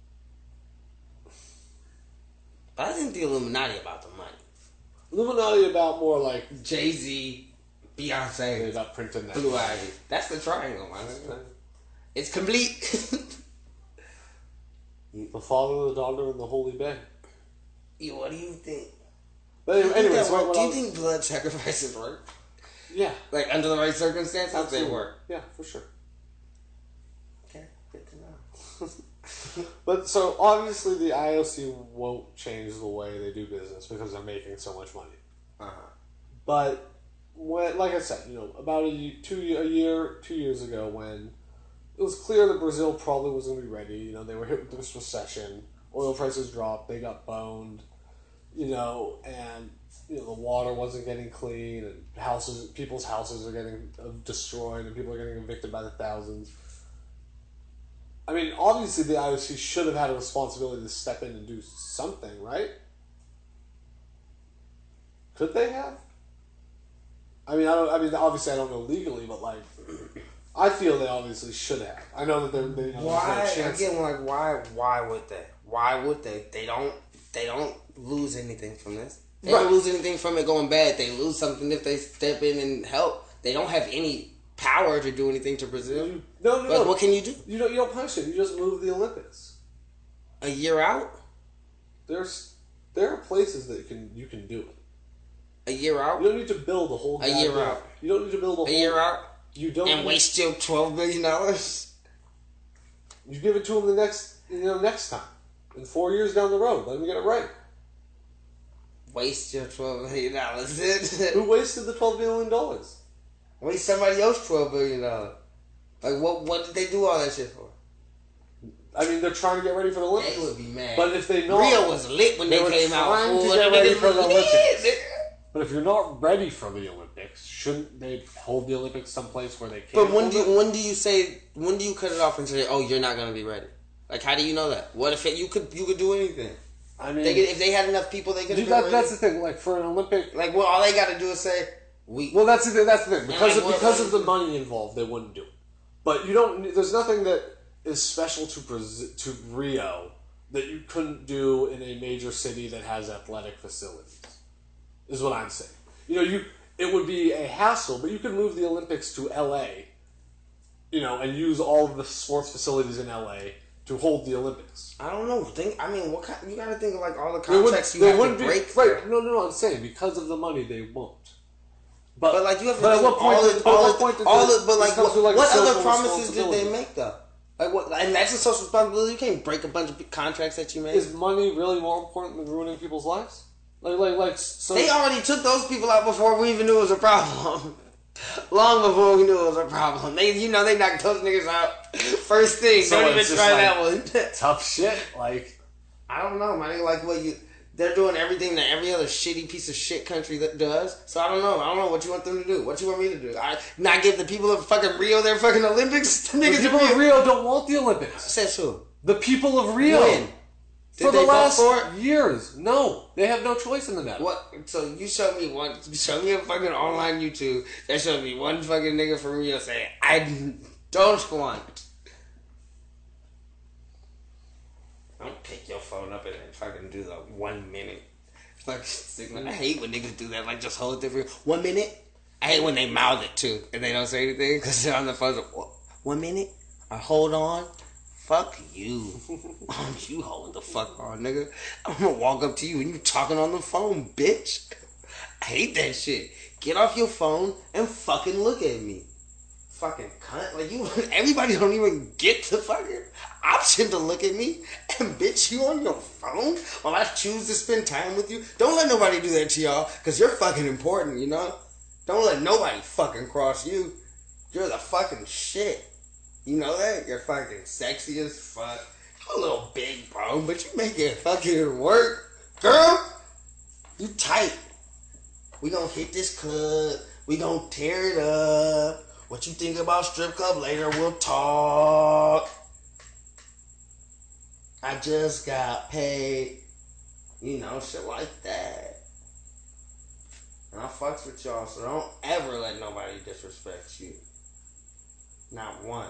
But I think the Illuminati about the money. Illuminati about more like Jay Z, Beyonce, about printing that. Blue Ivy. That's the triangle, man. It's complete. The Father, the Daughter, and the Holy Bay. Yeah, what do you think? But Do you anyway, think, anyways, that what, work? what Do you I was- think blood sacrifices work? Yeah, Like under the right circumstances, they absolutely. work. Yeah, for sure. Okay, good to know. But so obviously the I O C won't change the way they do business because they're making so much money. Uh huh. But when, like I said, you know, about a ye- two a year, two years ago, when it was clear that Brazil probably wasn't going to be ready. You know, they were hit with this recession. Oil prices dropped. They got boned. You know, and you know the water wasn't getting clean, and houses, people's houses are getting uh, destroyed, and people are getting evicted by the thousands. I mean, obviously, the I O C should have had a responsibility to step in and do something, right? Could they have? I mean, I don't. I mean, obviously, I don't know legally, but like, I feel they obviously should have. I know that they're. They, you know, Why there's no chance. again? Like why? Why would they? Why would they? They don't. They don't lose anything from this. They Right. don't lose anything from it going bad. They lose something if they step in and help. They don't have any power to do anything to Brazil. You- no, no, Like, no. what can you do? You don't. You don't punish it. You just move the Olympics. A year out? There's there are places that you can you can do it. A year out? You don't need to build a whole. A year goddamn- out. You don't need to build a, A whole. year out? You don't. And need- waste your twelve billion dollars? You give it to them the next. You know, next time. In four years down the road, let them get it right. Waste your twelve billion dollars. Who wasted the twelve billion dollars? Waste somebody else twelve billion dollars. Like what? What did they do all that shit for? I mean, they're trying to get ready for the Olympics. They would be mad. But if they know, Rio was lit when They they, were came out. trying to Fool, get them ready niggas for the was lit, Olympics. nigga. But if you're not ready for the Olympics, shouldn't they hold the Olympics someplace where they can? But when hold do it? you, when do you say when do you cut it off and say, oh, you're not gonna be ready? Like, how do you know that? What if it, you could you could do anything? I mean, They could, if they had enough people, they could. dude, that, that's the thing. Like for an Olympic, like well, all they got to do is say we. well, that's the thing. That's the thing. Because like, of, what- because what- of the money involved, they wouldn't do it. But you don't. There's nothing that is special to Brazil, to Rio that you couldn't do in a major city that has athletic facilities. Is what I'm saying. You know, you it would be a hassle, but you could move the Olympics to L A, you know, and use all of the sports facilities in L A to hold the Olympics. I don't know. Think. I mean, what kind, you got to think of like all the There would- contracts you there have to wouldn't be- break. Right? there. No, no, no. I'm saying because of the money, they won't. But, But like you have to but at think what point? all does- the, but at all what the, point does all this- the, but this like comes what, to, like, a what other social promises did they responsibility? make though? Like what? And that's a social responsibility. You can't break a bunch of contracts that you made. Is money really more important than ruining people's lives? Like, like, like. So They already took those people out before we even knew it was a problem. Long before we knew it was a problem. They, you know, they knocked those niggas out first thing. So Don't even it's just try like- that one. tough shit. Like, I don't know, man. Like what you, they're doing everything that every other shitty piece of shit country that does. So I don't know. I don't know what you want them to do. What you want me to do? I not give the people of fucking Rio their fucking Olympics. The the niggas people in of Rio don't want the Olympics. Says who? The people of Rio. When? Did For they the vote last for it? years. No. They have no choice in the matter. What? So you show me one. Show me a fucking online YouTube that showed me one fucking nigga from Rio saying I don't want. Don't pick your phone up and fucking do the one minute. Fucking signal. I hate when niggas do that. Like just hold it for one minute. I hate when they mouth it too and they don't say anything because they're on the phone. Like, one minute. Or hold on. Fuck you. You hold the fuck on, nigga. I'm gonna walk up to you and you talking on the phone, bitch. I hate that shit. Get off your phone and fucking look at me. Fucking cunt. Like you, everybody don't even get the fucking option to look at me. And bitch, you on your phone while I choose to spend time with you. Don't let nobody do that to y'all, cause you're fucking important, you know? Don't let nobody fucking cross you. You're the fucking shit. You know that? You're fucking sexy as fuck. You're a little big, bro, but you make it fucking work. Girl, you tight. We gonna hit this club. We gonna tear it up. What you think about strip club later, we'll talk. I just got paid. You know, shit like that. And I fucks with y'all, so don't ever let nobody disrespect you. Not once.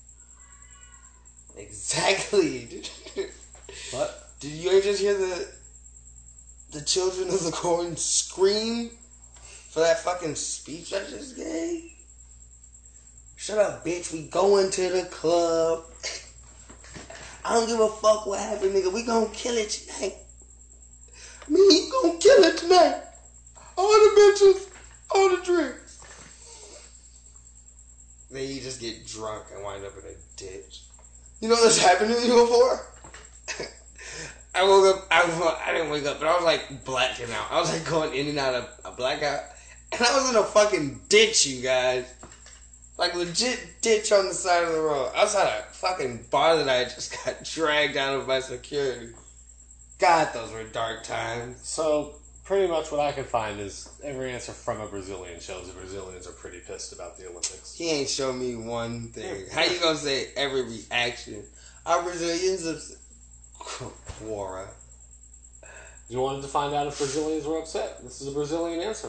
Exactly. What? Did you ever just hear the the children of the corn scream for that fucking speech I just gave? Shut up, bitch. We going to the club. I don't give a fuck what happened, nigga. We gonna kill it tonight. Me, you gonna kill it tonight. All the bitches, all the drinks. Then you just get drunk and wind up in a ditch. You know what's happened to you before? I woke up, I, was, I didn't wake up, but I was like blacking out. I was like going in and out of a blackout. And I was in a fucking ditch, you guys. Like legit ditch on the side of the road. Outside a fucking bar that I just got dragged out of by security. God, those were dark times. So, pretty much what I can find is every answer from a Brazilian shows the Brazilians are pretty pissed about the Olympics. He ain't show me one thing. How you gonna say every reaction? Our Brazilians are... Quora. You wanted to find out if Brazilians were upset. This is a Brazilian answer.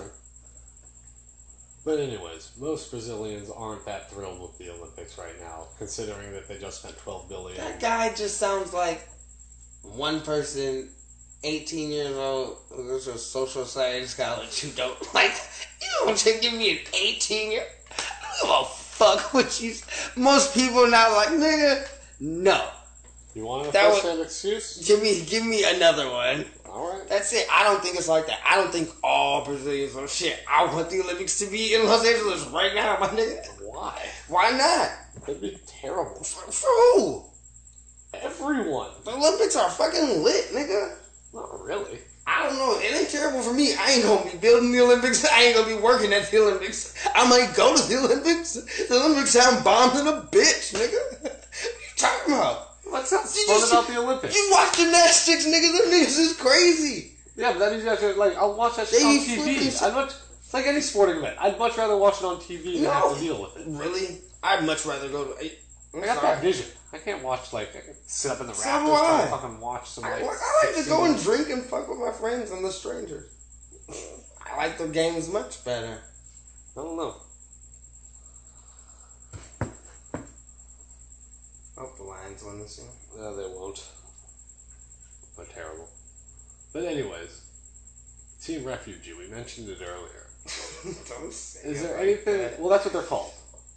But anyways, most Brazilians aren't that thrilled with the Olympics right now, considering that they just spent twelve billion dollars. That guy just sounds like one person, eighteen years old, who goes to a social science college who don't like. You don't just give me an eighteen year. I don't give a fuck what you. Most people now like nigga. No, You want a That was- first-hand excuse? give me give me another one. Alright. That's it. I don't think it's like that. I don't think all Brazilians are shit. I want the Olympics to be in Los Angeles right now, my nigga. Why? Why not? It'd be terrible. For, for who? Everyone. The Olympics are fucking lit, nigga. Not really. I don't know. It ain't terrible for me. I ain't gonna be building the Olympics. I ain't gonna be working at the Olympics. I might go to the Olympics. The Olympics sound bombed in a bitch, nigga. What you talking about? What's that You fun just- about the Olympics? You watch gymnastics, nigga. Them niggas is crazy. Yeah, but that means you have to, like, I'll watch that shit They on eat T flipping V. shit. I'd much, it's like any sporting event. I'd much rather watch it on T V than have to deal with it. Really? I'd much rather go to... I'm I got sorry. that vision. I can't watch, like, I can sit up in the So rafters do trying I. to fucking watch some, I, like, like, I like to go and sixteen drink and fuck with my friends and the strangers. I like the games much better. I don't know. I hope the Lions win this year. No, they won't. are terrible. But anyways, Team Refugee. We mentioned it earlier. Don't say Is it there like anything? that. Well, that's what they're called.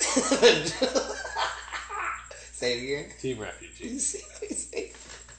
Say it again. Team Refugee. Say, say,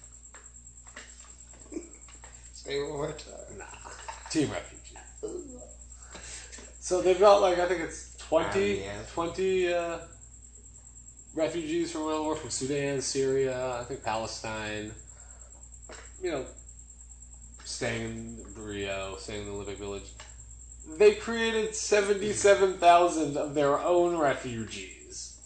say it one more time. Nah. Team Refugee. So they've got like I think it's twenty, Um, yeah. twenty uh, refugees from around the world, from Sudan, Syria, I think Palestine. You know, staying in Rio, staying in the Olympic Village. They created seventy-seven thousand of their own refugees.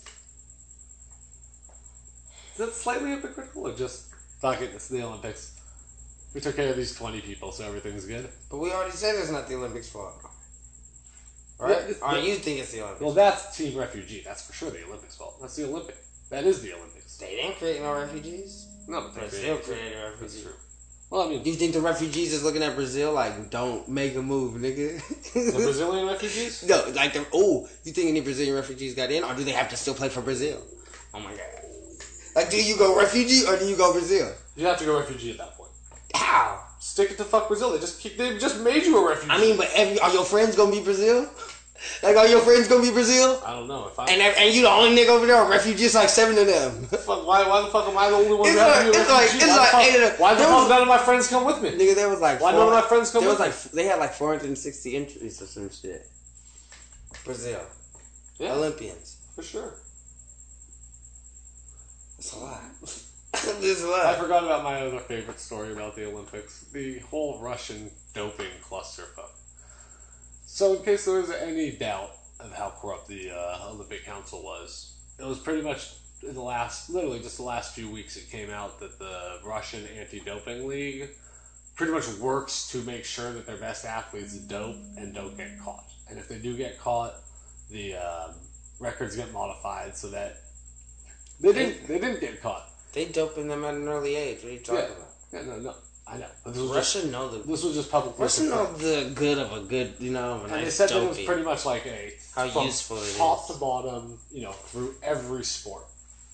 Is that slightly hypocritical or just, fuck it, it's the Olympics? We took care of these twenty people, so everything's good. But we already said it's not the Olympics' fault. Right? Yeah, it's- Or you think it's the Olympics? Well, that's Team Refugee. That's for sure the Olympics' fault. That's the Olympic. That is the Olympics. They didn't create no refugees. No, but they Brazil created- created That's refugees. true. Well, I mean, Do you think the refugees is looking at Brazil like, don't make a move, nigga? the Brazilian refugees? No, like, the, oh, you think any Brazilian refugees got in, or do they have to still play for Brazil? Oh my god. Like, do you go refugee, or do you go Brazil? You have to go refugee at that point. How? Stick it to fuck Brazil. They just kick, they just made you a refugee. I mean, but every, are your friends gonna be Brazil? Like, are your friends gonna be Brazil? I don't know if I. And and you the only nigga over there, or refugees like seven of them? Fuck, why, why the fuck am I the only one It's who has like- to be a it's like- refugee? it's why like the fuck, eight of the- why the there fuck was- none of my friends come with me? Nigga, there was like Why four, none of my friends come there was with like they had like four hundred sixty entries or some shit. Brazil, Yeah, Olympians. for sure. That's a lot. That's a I lot. forgot about my other favorite story about the Olympics. The whole Russian doping clusterfuck. So in case there was any doubt of how corrupt the uh, Olympic Council was, it was pretty much in the last, literally just the last few weeks it came out that the Russian Anti-Doping League pretty much works to make sure that their best athletes dope and don't get caught. And if they do get caught, the um, records get modified so that they didn't, they didn't get caught. They doping them at an early age. What are you talking Yeah. about? Yeah, no, no, I know. But this was just, Russia know the this was just public. Russia know the good of a good, you know, of a And they nice said that it was doping. pretty much like a How from useful it top is. to bottom, you know, through every sport.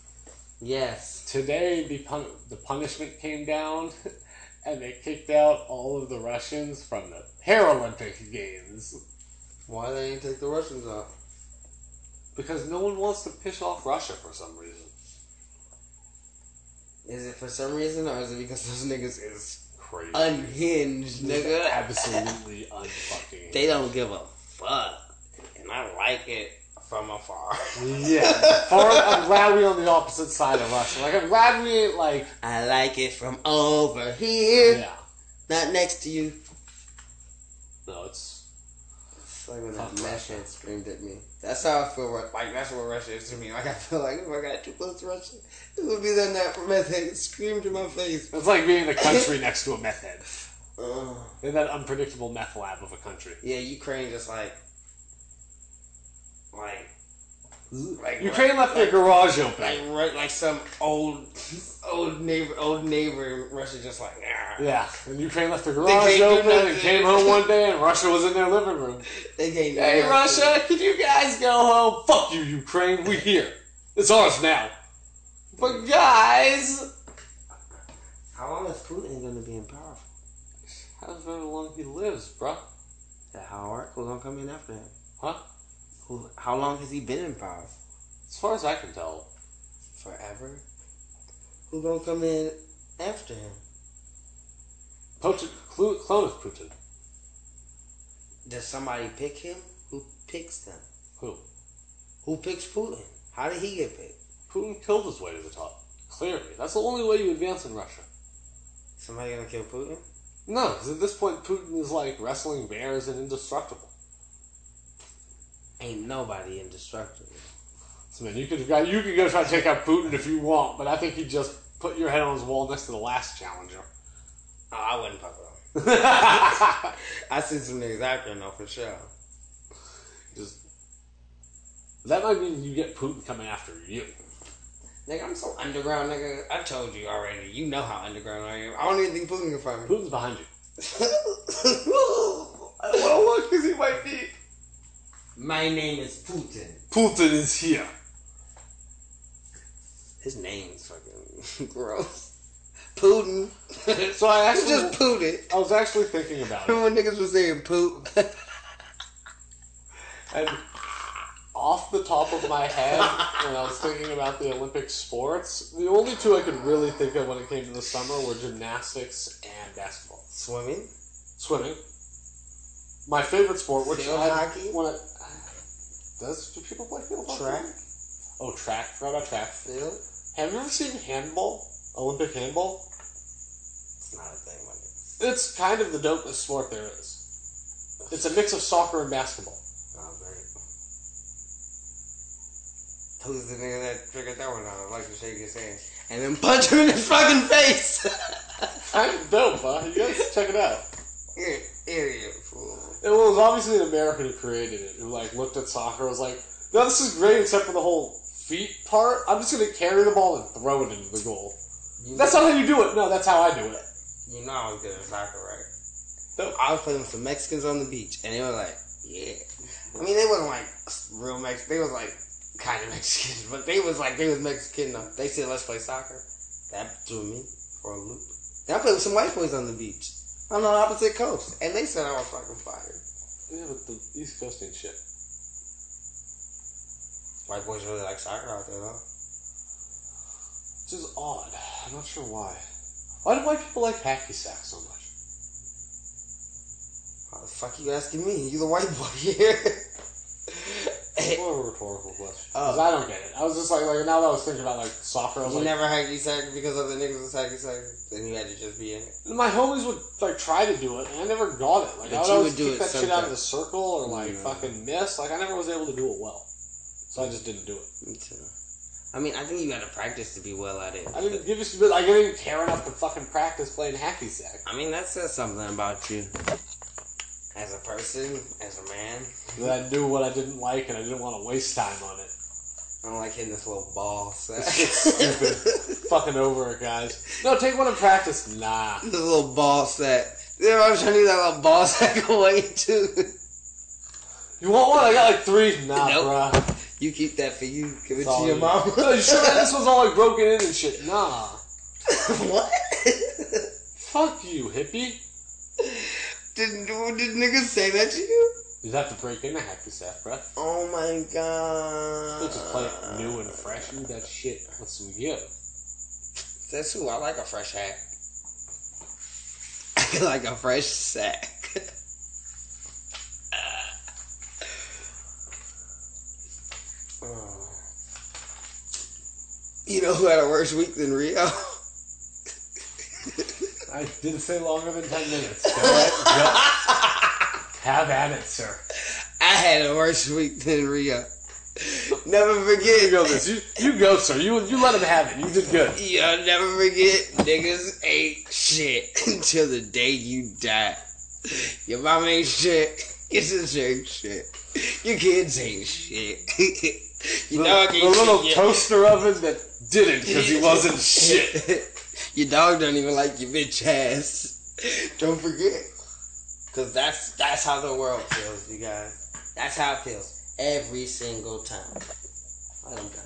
Yes. Today, the pun- the punishment came down, and they kicked out all of the Russians from the Paralympic Games Why they ain't take the Russians off? because no one wants to piss off Russia for some reason. Is it for some reason, or is it because those niggas is Crazy, unhinged, nigga? absolutely unfucking. They don't give a fuck, and I like it from afar. Yeah, far, I'm glad we're on the opposite side of Russia. Like I'm glad we ain't like I like it from over here, yeah. not next to you. No, it's It's like when that Fuck meth Russia. head screamed at me. That's how I feel. Like that's what Russia is to me. Like I feel like if I got too close to Russia, it would be then that meth head screamed in my face. it's like being in a country next to a meth head. Uh, In that unpredictable meth lab of a country. yeah, Ukraine just like, like, like Ukraine left their garage open. like right, like some old, old neighbor, old neighbor in Russia just like, nah. Yeah, and Ukraine left their garage can't do open and nothing. came home one day and Russia was in their living room. They can't do Hey nothing. Russia, can you guys go home? Fuck you, Ukraine, we here. It's ours now. But guys, How long is Putin gonna be in power? however long he lives, bruh. That how hard? Who's gonna come in after him? Huh? Who? How long has he been in power? As far as I can tell, Forever. Who gonna come in after him? Putin, cl- clone of Putin. Does somebody pick him? Who picks them? Who? Who picks Putin? How did he get picked? Putin killed his way to the top. Clearly. That's the only way you advance in Russia. Somebody gonna kill Putin? No, because at this point Putin is like wrestling bears and indestructible. Ain't nobody indestructible. So man, you could go, you could go try to take out Putin if you want, but I think he'd just put your head on his wall next to the last challenger. Oh, I wouldn't fuck with him. I see some niggas out there, no, for sure. Just that might mean you get Putin coming after you. Nigga, I'm so underground, nigga. I told you already. You know how underground I am. I don't even think Putin can find me. Putin's behind you. I don't want to look because he might be. My name is Putin. Putin is here. His name's fucking gross. Putin. So I You actually just Putin. I was actually thinking about it. Remember when niggas was saying poop? And off the top of my head, when I was thinking about the Olympic sports, the only two I could really think of when it came to the summer were gymnastics and basketball. Swimming. Swimming. My favorite sport, which Field I, hockey? when I, does do people play field hockey? Track. Oh, track. Forgot about track. Field. Have you ever seen handball? Olympic handball? It's not a thing, my nigga. It's kind of the dopest sport there is. It's a mix of soccer and basketball. Oh, great. Who's the nigga that figured that one out? I like to shake his hand. And then punch him in his fucking face! Kind of dope, huh? You guys check it out. You're an idiot, fool. It was obviously an American who created it, who like looked at soccer and was like, no, this is great except for the whole feet part. I'm just going to carry the ball and throw it into the goal. You That's know, not how you do it. No, that's how I do it. You know I was good at soccer, right? Dope. I was playing with some Mexicans on the beach, and they were like, yeah. I mean, they wasn't like real Mexican. They was like kind of Mexican, but they was like, they was Mexican enough. They said, let's play soccer. That threw me for a loop. Then I played with some white boys on the beach. on the opposite coast. And they said I was fucking fired. Yeah, but the East Coast ain't shit. White boys really like soccer out there, though. Which is odd. I'm not sure why. Why do white people like hacky sack so much? How the fuck you asking me? You the white boy here. It's more of a rhetorical question. Oh. Because I don't get it. I was just like, like, now that I was thinking about like soccer, I was You like, never hacky sack because other niggas was hacky sack? Then you had to just be in it. my homies would like try to do it, and I never got it. Like But I would you always would do kick it that shit out of sometimes. the circle or like Yeah. fucking miss. Like I never was able to do it well, so I just didn't do it. Me too. I mean, I think you gotta practice to be well at it. I didn't give you. Like I didn't even care enough to fucking practice playing hacky sack. I mean, that says something about you. As a person, as a man. That I knew what I didn't like, and I didn't want to waste time on it. I don't like hitting this little ball sack. Stupid. Fucking over it, guys. No, take one and practice. Nah. This little ball sack. You know, I was trying to leave that little ball sack away, too. You want one? I got like three. Nah, Nope. bruh. You keep that for you. Give it It's all to your you. mom. No, you sure this was all like broken in and shit? Nah. What? Fuck you, hippie. Did, did niggas say that to you? You'd have to break in a hacky sack, bruh. Oh my god. Don't just play it new and fresh. You that shit with some give. That's who. I like a fresh hack. I like a fresh sack. You know who had a worse week than Rio? I didn't say longer than ten minutes. Go ahead. Go. Have at it, sir. I had a worse week than Rio. Never forget. You go, this. You, you go, sir. You you let him have it. You did good. You'll never forget. Niggas ain't shit until the day you die. Your mom ain't shit. Your sister ain't shit. Your kids ain't shit. Your The, dog the ain't little shit. toaster oven that didn't because he wasn't shit. Your dog don't even like your bitch ass. Don't forget. Cause that's that's how the world feels, you guys. That's how it feels. Every single time. I'm done.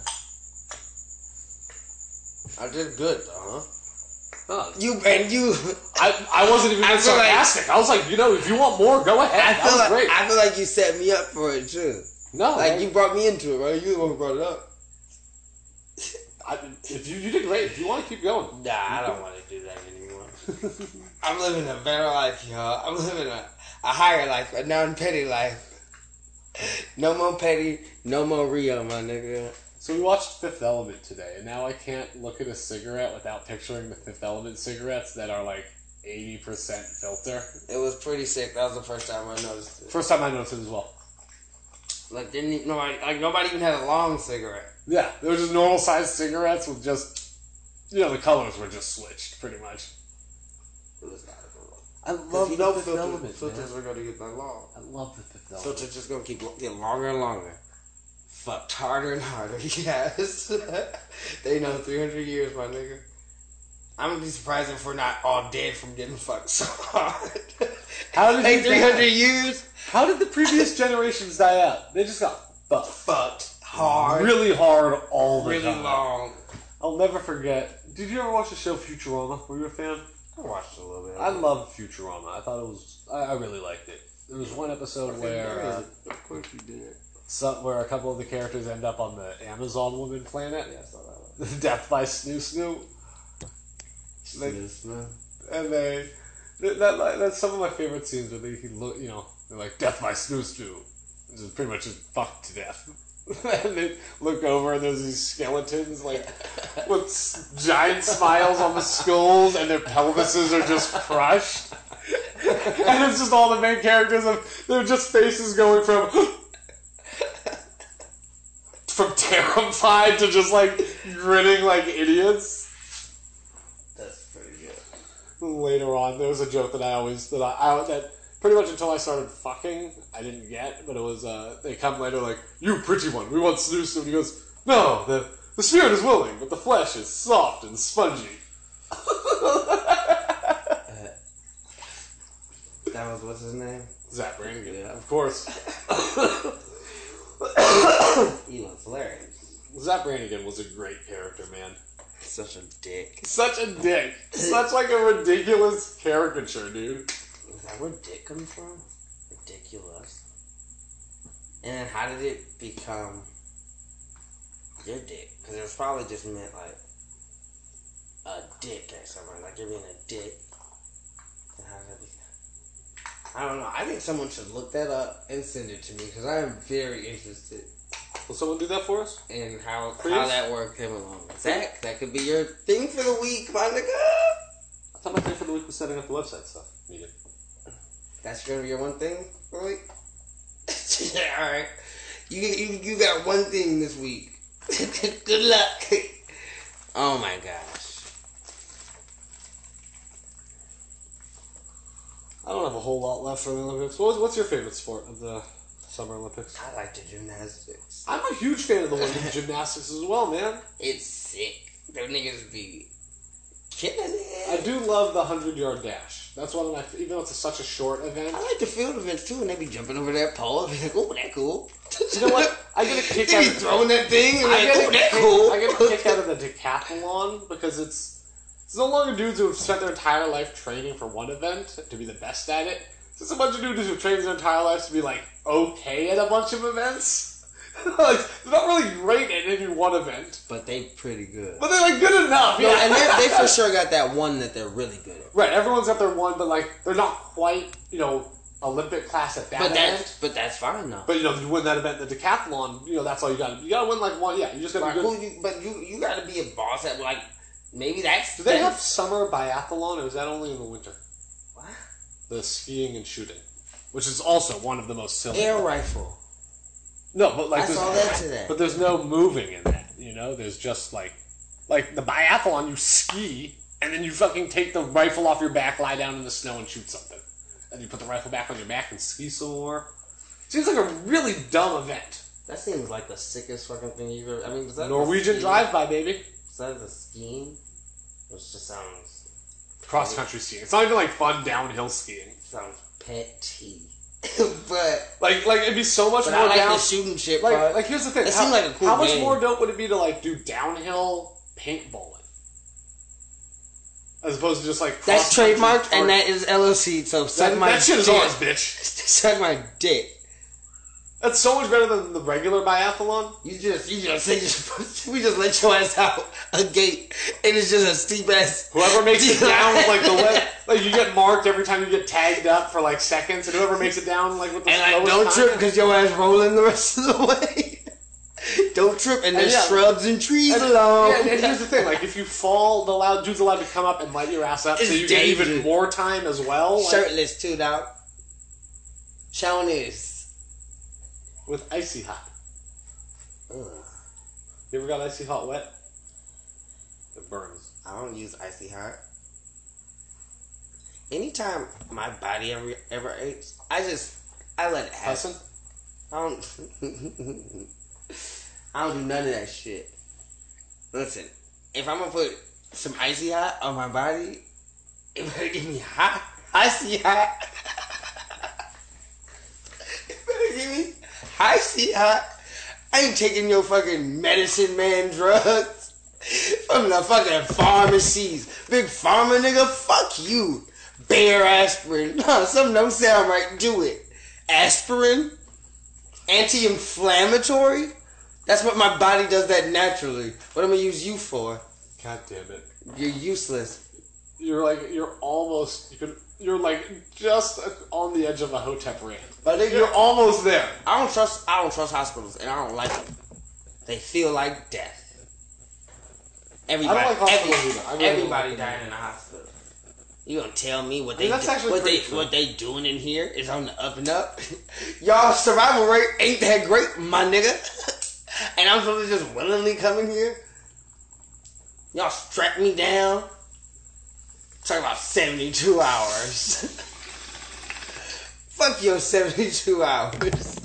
I did good though, huh? Oh, You and you I, I wasn't even I being feel like- sarcastic. I was like, you know, if you want more, go ahead. I That feel was like great. I feel like you set me up for it too. no, Like I- you brought me into it, right? You the one who brought it up. I, if you, you did great. If you want to keep going. Nah, I don't want to do that anymore. I'm living a better life, y'all. I'm living a, a higher life, a non-petty life. No more petty, no more Rio, my nigga. So we watched Fifth Element today, and now I can't look at a cigarette without picturing the Fifth Element cigarettes that are like eighty percent filter. It was pretty sick. That was the first time I noticed it. First time I noticed it as well. Like didn't even, nobody like nobody even had a long cigarette. Yeah, they were just normal sized cigarettes with just, you know, the colors were just switched pretty much. It was not cool. I 'Cause love you the know Fifth filters, Element, filters man. are gonna get that long. I love the Fifth Element. Filters just gonna keep getting longer and longer. Fucked harder and harder. Yes, they know three hundred years, my nigga. I'm gonna be surprised if we're not all dead from getting fucked so hard. How did Like you three hundred years? How did the previous generations die out? They just got fucked. Fucked hard. Really hard all the Really time. long. I'll never forget Did you ever watch the show Futurama? Were you a fan? I watched a little bit. I loved Futurama. I thought it was. I, I really liked it. There was one episode where, uh, of course you did. some, where a couple of the characters end up on the Amazon woman planet. Yeah, I saw that one. Death by Snoo Snoo. They, Snoo Snoo. and they, that, that that's some of my favorite scenes where they he look, you know, they're like Death by Snoo Snoo, which is pretty much just fucked to death. And they look over and there's these skeletons like with s- giant smiles on the skulls and their pelvises are just crushed. And it's just all the main characters of they're just faces going from from terrified to just like grinning like idiots. That's pretty good. Later on, there was a joke that I always that I, I that pretty much until I started fucking, I didn't get, but it was uh they come later like, "You pretty one, we want snooze," and he goes, "No, the the spirit is willing, but the flesh is soft and spongy." That was, what's his name? Zach Brannigan, Yeah. of course. He was hilarious. Zach Brannigan was a great character, man. Such a dick. Such a dick. Such like a ridiculous caricature, dude. Is that where dick comes from? Ridiculous. And then how did it become your dick? Because it was probably just meant like a dick or something. Like you're being a dick. And how did that become? I don't know. I think someone should look that up and send it to me because I am very interested Will someone do that for us? in how Please? how that work came along. Zach, that could be your thing for the week, my nigga. I thought my thing for the week was setting up the website stuff. Megan. That's gonna be your one thing for the week? All right. You, you you got one thing this week. Good luck. Oh my gosh. I don't have a whole lot left for the Olympics. What was, what's your favorite sport of the Summer Olympics? I like the gymnastics. I'm a huge fan of the women's gymnastics as well, man. It's sick. Them niggas be killing I it. do love the hundred-yard dash. That's one of my, even though it's a, such a short event. I like the field events too, and they be jumping over that pole. I be like, oh, that cool. You know what? I get a kick They out be of throwing that thing, and I like, get, oh, a that kick, cool. I get a kick out of the decathlon because it's it's no longer dudes who have spent their entire life training for one event to be the best at it. It's just a bunch of dudes who've trained their entire lives to be like okay at a bunch of events. Like they're not really great at any one event, But they pretty good. but they're like good enough. No, Yeah, and they they for sure got that one that they're really good at. right. Everyone's got their one, but like they're not quite you know Olympic class at that But event. that's but that's fine though. But you know, you win that event, the decathlon. You know, that's all you got. You got to win like one. Yeah, you just got Like, to be who good. you, but you you got to be a boss at like maybe that's. Do they have that's- summer biathlon, or is that only in the winter? what? The skiing and shooting, which is also one of the most silly. Air rifle? No, but like I there's- saw that today. But there's no moving in that. You know, there's just like, like the biathlon. You ski and then you fucking take the rifle off your back, lie down in the snow, and shoot something. And you put the rifle back on your back and ski some more. Seems like a really dumb event. That seems like the sickest fucking thing you've ever. I mean, was that Norwegian the drive-by, baby. Was that the skiing? Which just sounds Cross country skiing. It's not even like fun downhill skiing. sounds petty. but Like, like it'd be so much but more I like down. the shooting shit Like, part. like here's the thing. That how, seemed like a cool how much game. more dope would it be to like do downhill paintballing as opposed to just like That's cross-country trademarked and target- that is L L C. So suck that, my that shit is dick. ours, bitch. Suck my dick. That's so much better than the regular biathlon. You just, you just, they just, we just let your ass out a gate, and it's just a steep ass. Whoever makes it down with like the way, like you get marked every time you get tagged up for like seconds, and whoever makes it down like with the And like, slowest don't time- trip because your ass rolling the rest of the way. Don't trip, and there's yeah. shrubs and trees And, along. yeah, and here's the thing: like if you fall, the loud dude's allowed to come up and light your ass up, It's so you get even dangerous. more time as well. Like, Shirtless too, dog. Showing this. with icy hot. Ugh. You ever got icy hot wet? It burns. I don't use icy hot. Anytime my body ever ever aches, I just I let it happen. Hudson? I don't. I don't do none of that shit. Listen, if I'm gonna put some icy hot on my body, it better give me hot, icy hot. It better give me icy hot. I ain't taking your fucking medicine man drugs. From the fucking pharmacies. Big pharma nigga, fuck you. Bear aspirin. No, something don't sound right. Do it. Aspirin? Anti-inflammatory? That's what my body does that naturally. What am I gonna use you for? God damn it. You're useless. You're like, you're almost, you could, you're like just on the edge of a Hotep rant. But You're, you're almost there. I don't trust. I don't trust hospitals, and I don't like them. They feel like death. Everybody, I don't like hospitals every, either. I really everybody don't like died in the hospital. You gonna tell me what I mean, they that's do, actually what they pretty true. what they doing in here is on the up and up? Y'all survival rate ain't that great, my nigga. And I'm supposed to just willingly come in here? Y'all strap me down. Talk about seventy-two hours. Fuck your seventy-two hours.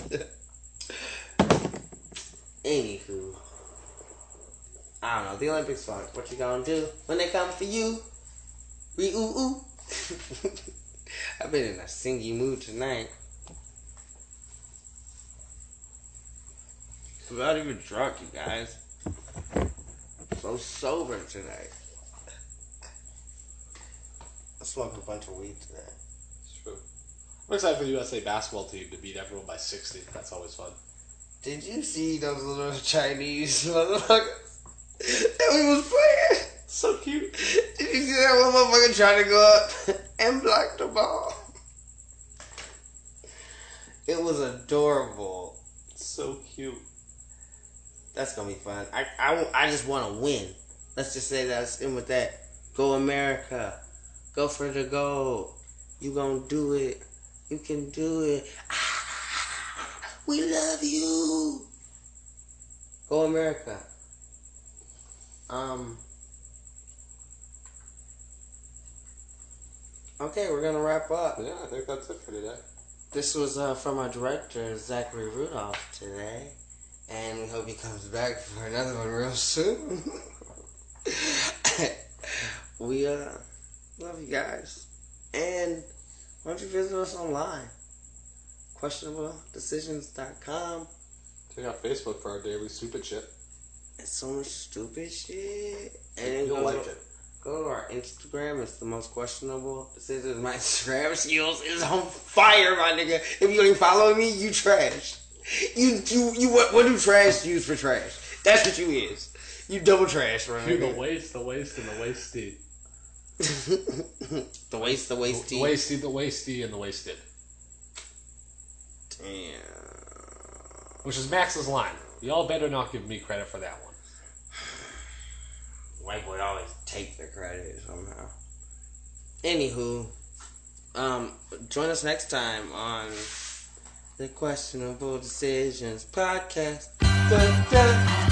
Anywho. I don't know. The Olympics fun. What you gonna do when they come for you? We ooh ooh. I've been in a singy mood tonight. I'm not even drunk, you guys. So sober tonight. I smoked a bunch of weed today. It's true. I'm excited for the U S A basketball team to beat everyone by sixty. That's always fun. Did you see those little Chinese motherfuckers that we was playing? So cute. Did you see that one motherfucker trying to go up and block the ball? It was adorable. So cute. That's gonna be fun. I, I, I just want to win. Let's just say that's in with that. Go America. Go for the gold. You gonna do it. You can do it. Ah, we love you. Go America. Um. Okay, we're gonna wrap up. Yeah, I think that's it for today. This was uh, from our director, Zachary Rudolph, today. And we hope he comes back for another one real soon. we uh, love you guys. And why don't you visit us online? questionable decisions dot com. Check out Facebook for our daily stupid shit. It's so much stupid shit. And then You'll go like to, it. Go to our Instagram. It's the most questionable decisions. My Instagram skills is on fire, my nigga. If you ain't following me, you trash. You you you what what do trash use for trash? That's what you is. You double trash, right? Dude, the waist, the waist, and the wasted. the waist, the waist, The wasted, the wasty, and the wasted. Damn. Which is Max's line. Y'all better not give me credit for that one. White boy always take the credit somehow. Anywho, um, join us next time on the Questionable Decisions Podcast. Da, da.